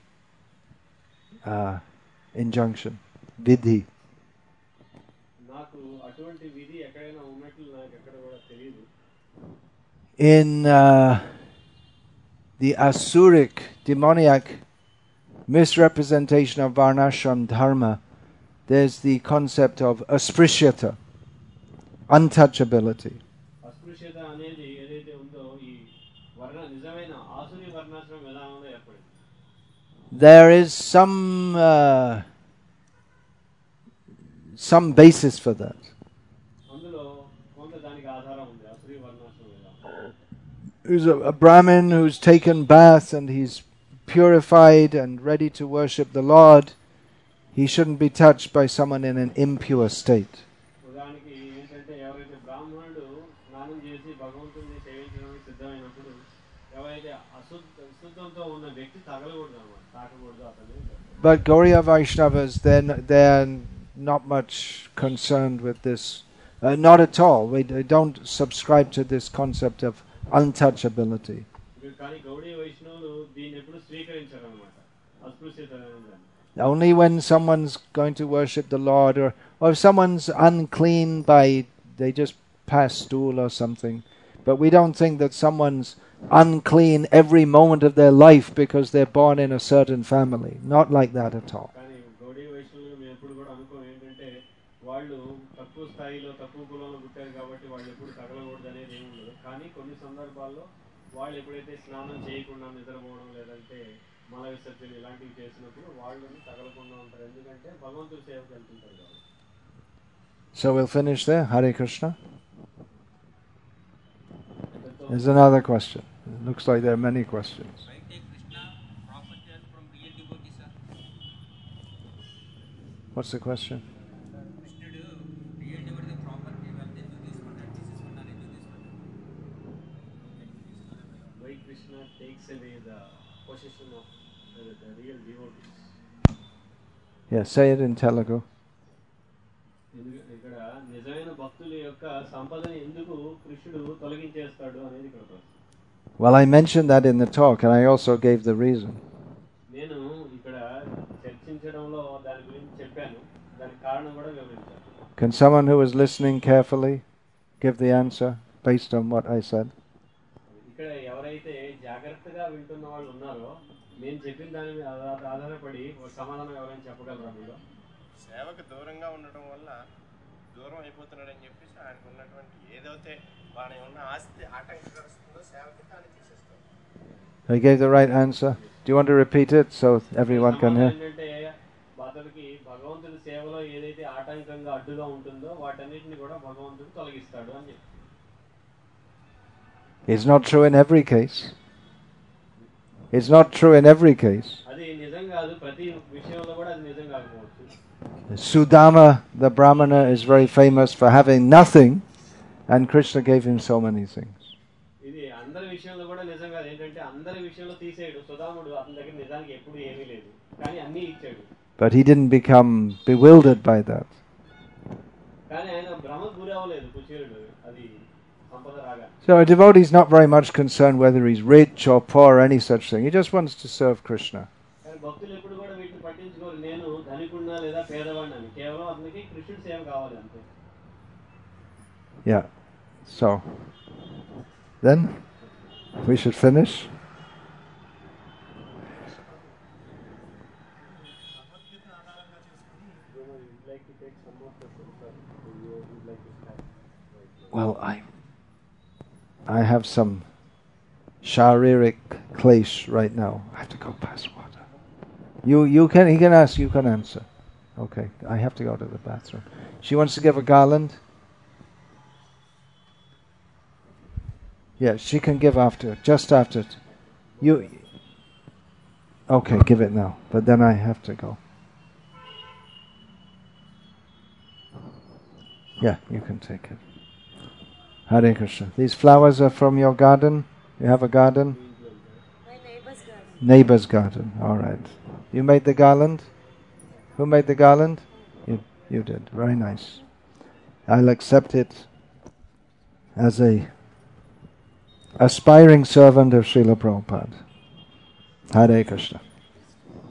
[SPEAKER 1] injunction, vidhi.
[SPEAKER 2] నాకు అటువంటి విధి ఎక్కడైనా ఉన్నట్లు నాకు ఎక్కడ కూడా తెలియదు.
[SPEAKER 1] In the Asuric, demoniac misrepresentation of Varnashram Dharma, there's the concept of asprishyata, untouchability.
[SPEAKER 2] అస్పృశ్యత అనేది ఏదైతే ఉందో ఈ నిజమైన ఆసురి వర్ణాశ్రమ విధానంలో ఏర్పడింది.
[SPEAKER 1] There is some basis for that.
[SPEAKER 2] అందులో కొంత దానికి ఆధారం ఉంది ఆసురి వర్ణాశ్రమ విధానం.
[SPEAKER 1] Who's a Brahmin who's taken bath and he's purified and ready to worship the Lord, he shouldn't be touched by someone in an impure state.
[SPEAKER 2] ఉదాహరణకి ఏంటంటే ఎవరైతే బ్రాహ్మణుడు స్నానం చేసి భగవంతుడిని సేవించడానికి సిద్ధమైనప్పుడు ఎవరైతే అశుద్ధంతో ఉన్న వ్యక్తి తగలకూడదు అన్నమాట, తాకకూడదు అతన్ని.
[SPEAKER 1] But Gauriya Vaishnavas, they're not much concerned with this. Not at all. They don't subscribe to this concept of untouchability.
[SPEAKER 2] కానీ గౌడీయ వైష్ణవులు దీన్ని ఎప్పుడు స్వీకరించారు అన్నమాట, అస్పృశ్యత అనేది.
[SPEAKER 1] Only when someone's going to worship the Lord, or if someone's unclean by, they just pass stool or something. But we don't think that someone's unclean every moment of their life because they're born in a certain family. Not like that at all.
[SPEAKER 2] కానీ గౌడీయ వైష్ణవులు మేము ఎప్పుడు కూడా అనుకోం ఏంటంటే వాళ్ళు తక్కువ స్థాయిలో తక్కువ కులంలో పుట్టారు కాబట్టి వాళ్ళు ఎప్పుడు తగలకూడదు అనేది ఏమి ఉండదు. కానీ కొన్ని సందర్భాల్లో వాళ్ళు ఎప్పుడైతే స్నానం చేయకుండా నిద్రపోవడం లేదంటే మల విసర్జన ఇలాంటివి చేసినప్పుడు వాళ్ళని తగలకుండా ఉంటారు, ఎందుకంటే భగవంతుడి సేవకు వెళ్తుంటారు కాబట్టి.
[SPEAKER 1] So we'll finish there. Hare Krishna. There's another question. It looks like there are many questions.
[SPEAKER 3] Why take Krishna proper help from real devotees, sir?
[SPEAKER 1] What's the question?
[SPEAKER 3] కృష్ణుడు రియల్ డివోటీ ప్రాపర్ వెల్త్ ఎందుకు తీసుకున్నాడు, తీసేసుకున్నాడు, ఎందుకు తీసుకున్నాడు?
[SPEAKER 2] Why Krishna takes away the possession of the real devotees?
[SPEAKER 1] Yeah, say it in Telugu.
[SPEAKER 2] ఇక్కడ నిజమైన భక్తుల యొక్క సంపదని ఎందుకు కృష్ణుడు తొలగించేస్తాడు అనేది ఇక్కడ ప్రశ్న.
[SPEAKER 1] Well, I mentioned that in the talk, and I also gave the reason.
[SPEAKER 2] నేను ఇక్కడ చర్చించడంలో దాని గురించి చెప్పాను, దానికి కారణం కూడా వివరించాను.
[SPEAKER 1] Can someone who is listening carefully give the answer based on what I said?
[SPEAKER 2] ఇక్కడ ఎవరైతే జాగ్రత్తగా వింటున్న వాళ్ళు ఉన్నారో నేను చెప్పిన దాని మీద ఆధారపడి ఒక సమాధానం ఎవరైనా చెప్పగలరా మీరు?
[SPEAKER 4] సేవకు దూరంగా ఉండటం వల్ల దూరం అయిపోతున్నాడని చెప్పేసి ఆయనకు ఉన్నటువంటి ఏదైతే వాడి ఉన్న ఆస్తి ఆటంకపరుస్తుందో సేవకి తాను తీసేస్తాడు.
[SPEAKER 1] He gave the right answer. Do you want to repeat it so everyone can hear?
[SPEAKER 2] ఏంటంటే అతనికి భగవంతుడి సేవలో ఏదైతే ఆటంకంగా అడ్డుగా ఉంటుందో వాటన్నిటిని కూడా భగవంతుడు తొలగిస్తాడు అని చెప్పి.
[SPEAKER 1] It's not true in every case. It's not true in every case.
[SPEAKER 2] అది నిజం కాదు, ప్రతి విషయంలో కూడా అది నిజం కాకపోవచ్చు.
[SPEAKER 1] Sudama, the Brahmana, is very famous for having nothing, and Krishna gave him so many things.
[SPEAKER 2] ఇది అందరి విషయంలో కూడా నిజం కాదు. ఏంటంటే అందరి విషయంలో తీసేయడు. సుధాముడు అతని దగ్గర నిజానికి ఎప్పుడు ఏమీ లేదు, కానీ అన్నీ ఇచ్చాడు.
[SPEAKER 1] But he didn't become bewildered by that.
[SPEAKER 2] కానీ ఆయన భ్రమకు గురి అవ్వలేదు కుచేలుడు అది సంపద రాగా.
[SPEAKER 1] So a devotee is not very much concerned whether he's rich or poor or any such thing. He just wants to serve Krishna.
[SPEAKER 2] కానీ భక్తులు ఎప్పుడు కూడా వీటిని పట్టించుకోరు, నేను ధనికున్నా లేదా పేదవాడిని అని. కేవలం అతనికి కృష్ణుడి సేవ కావాలి అంతే.
[SPEAKER 1] Yeah. So then we should finish. Well, I have some sharirik klesh right now. I have to go past water. He can ask, you can answer. Okay, I have to go to the bathroom. She wants to give a garland. Yeah, she can give after, just after it. Okay, give it now. But then I have to go. Yeah, you can take it. Hare Krishna. These flowers are from your garden? You have a garden?
[SPEAKER 5] My neighbor's garden.
[SPEAKER 1] Neighbor's garden. All right. You made the garland? Who made the garland? You did. Very nice. I'll accept it as a aspiring servant of Srila Prabhupada. Hare Krishna.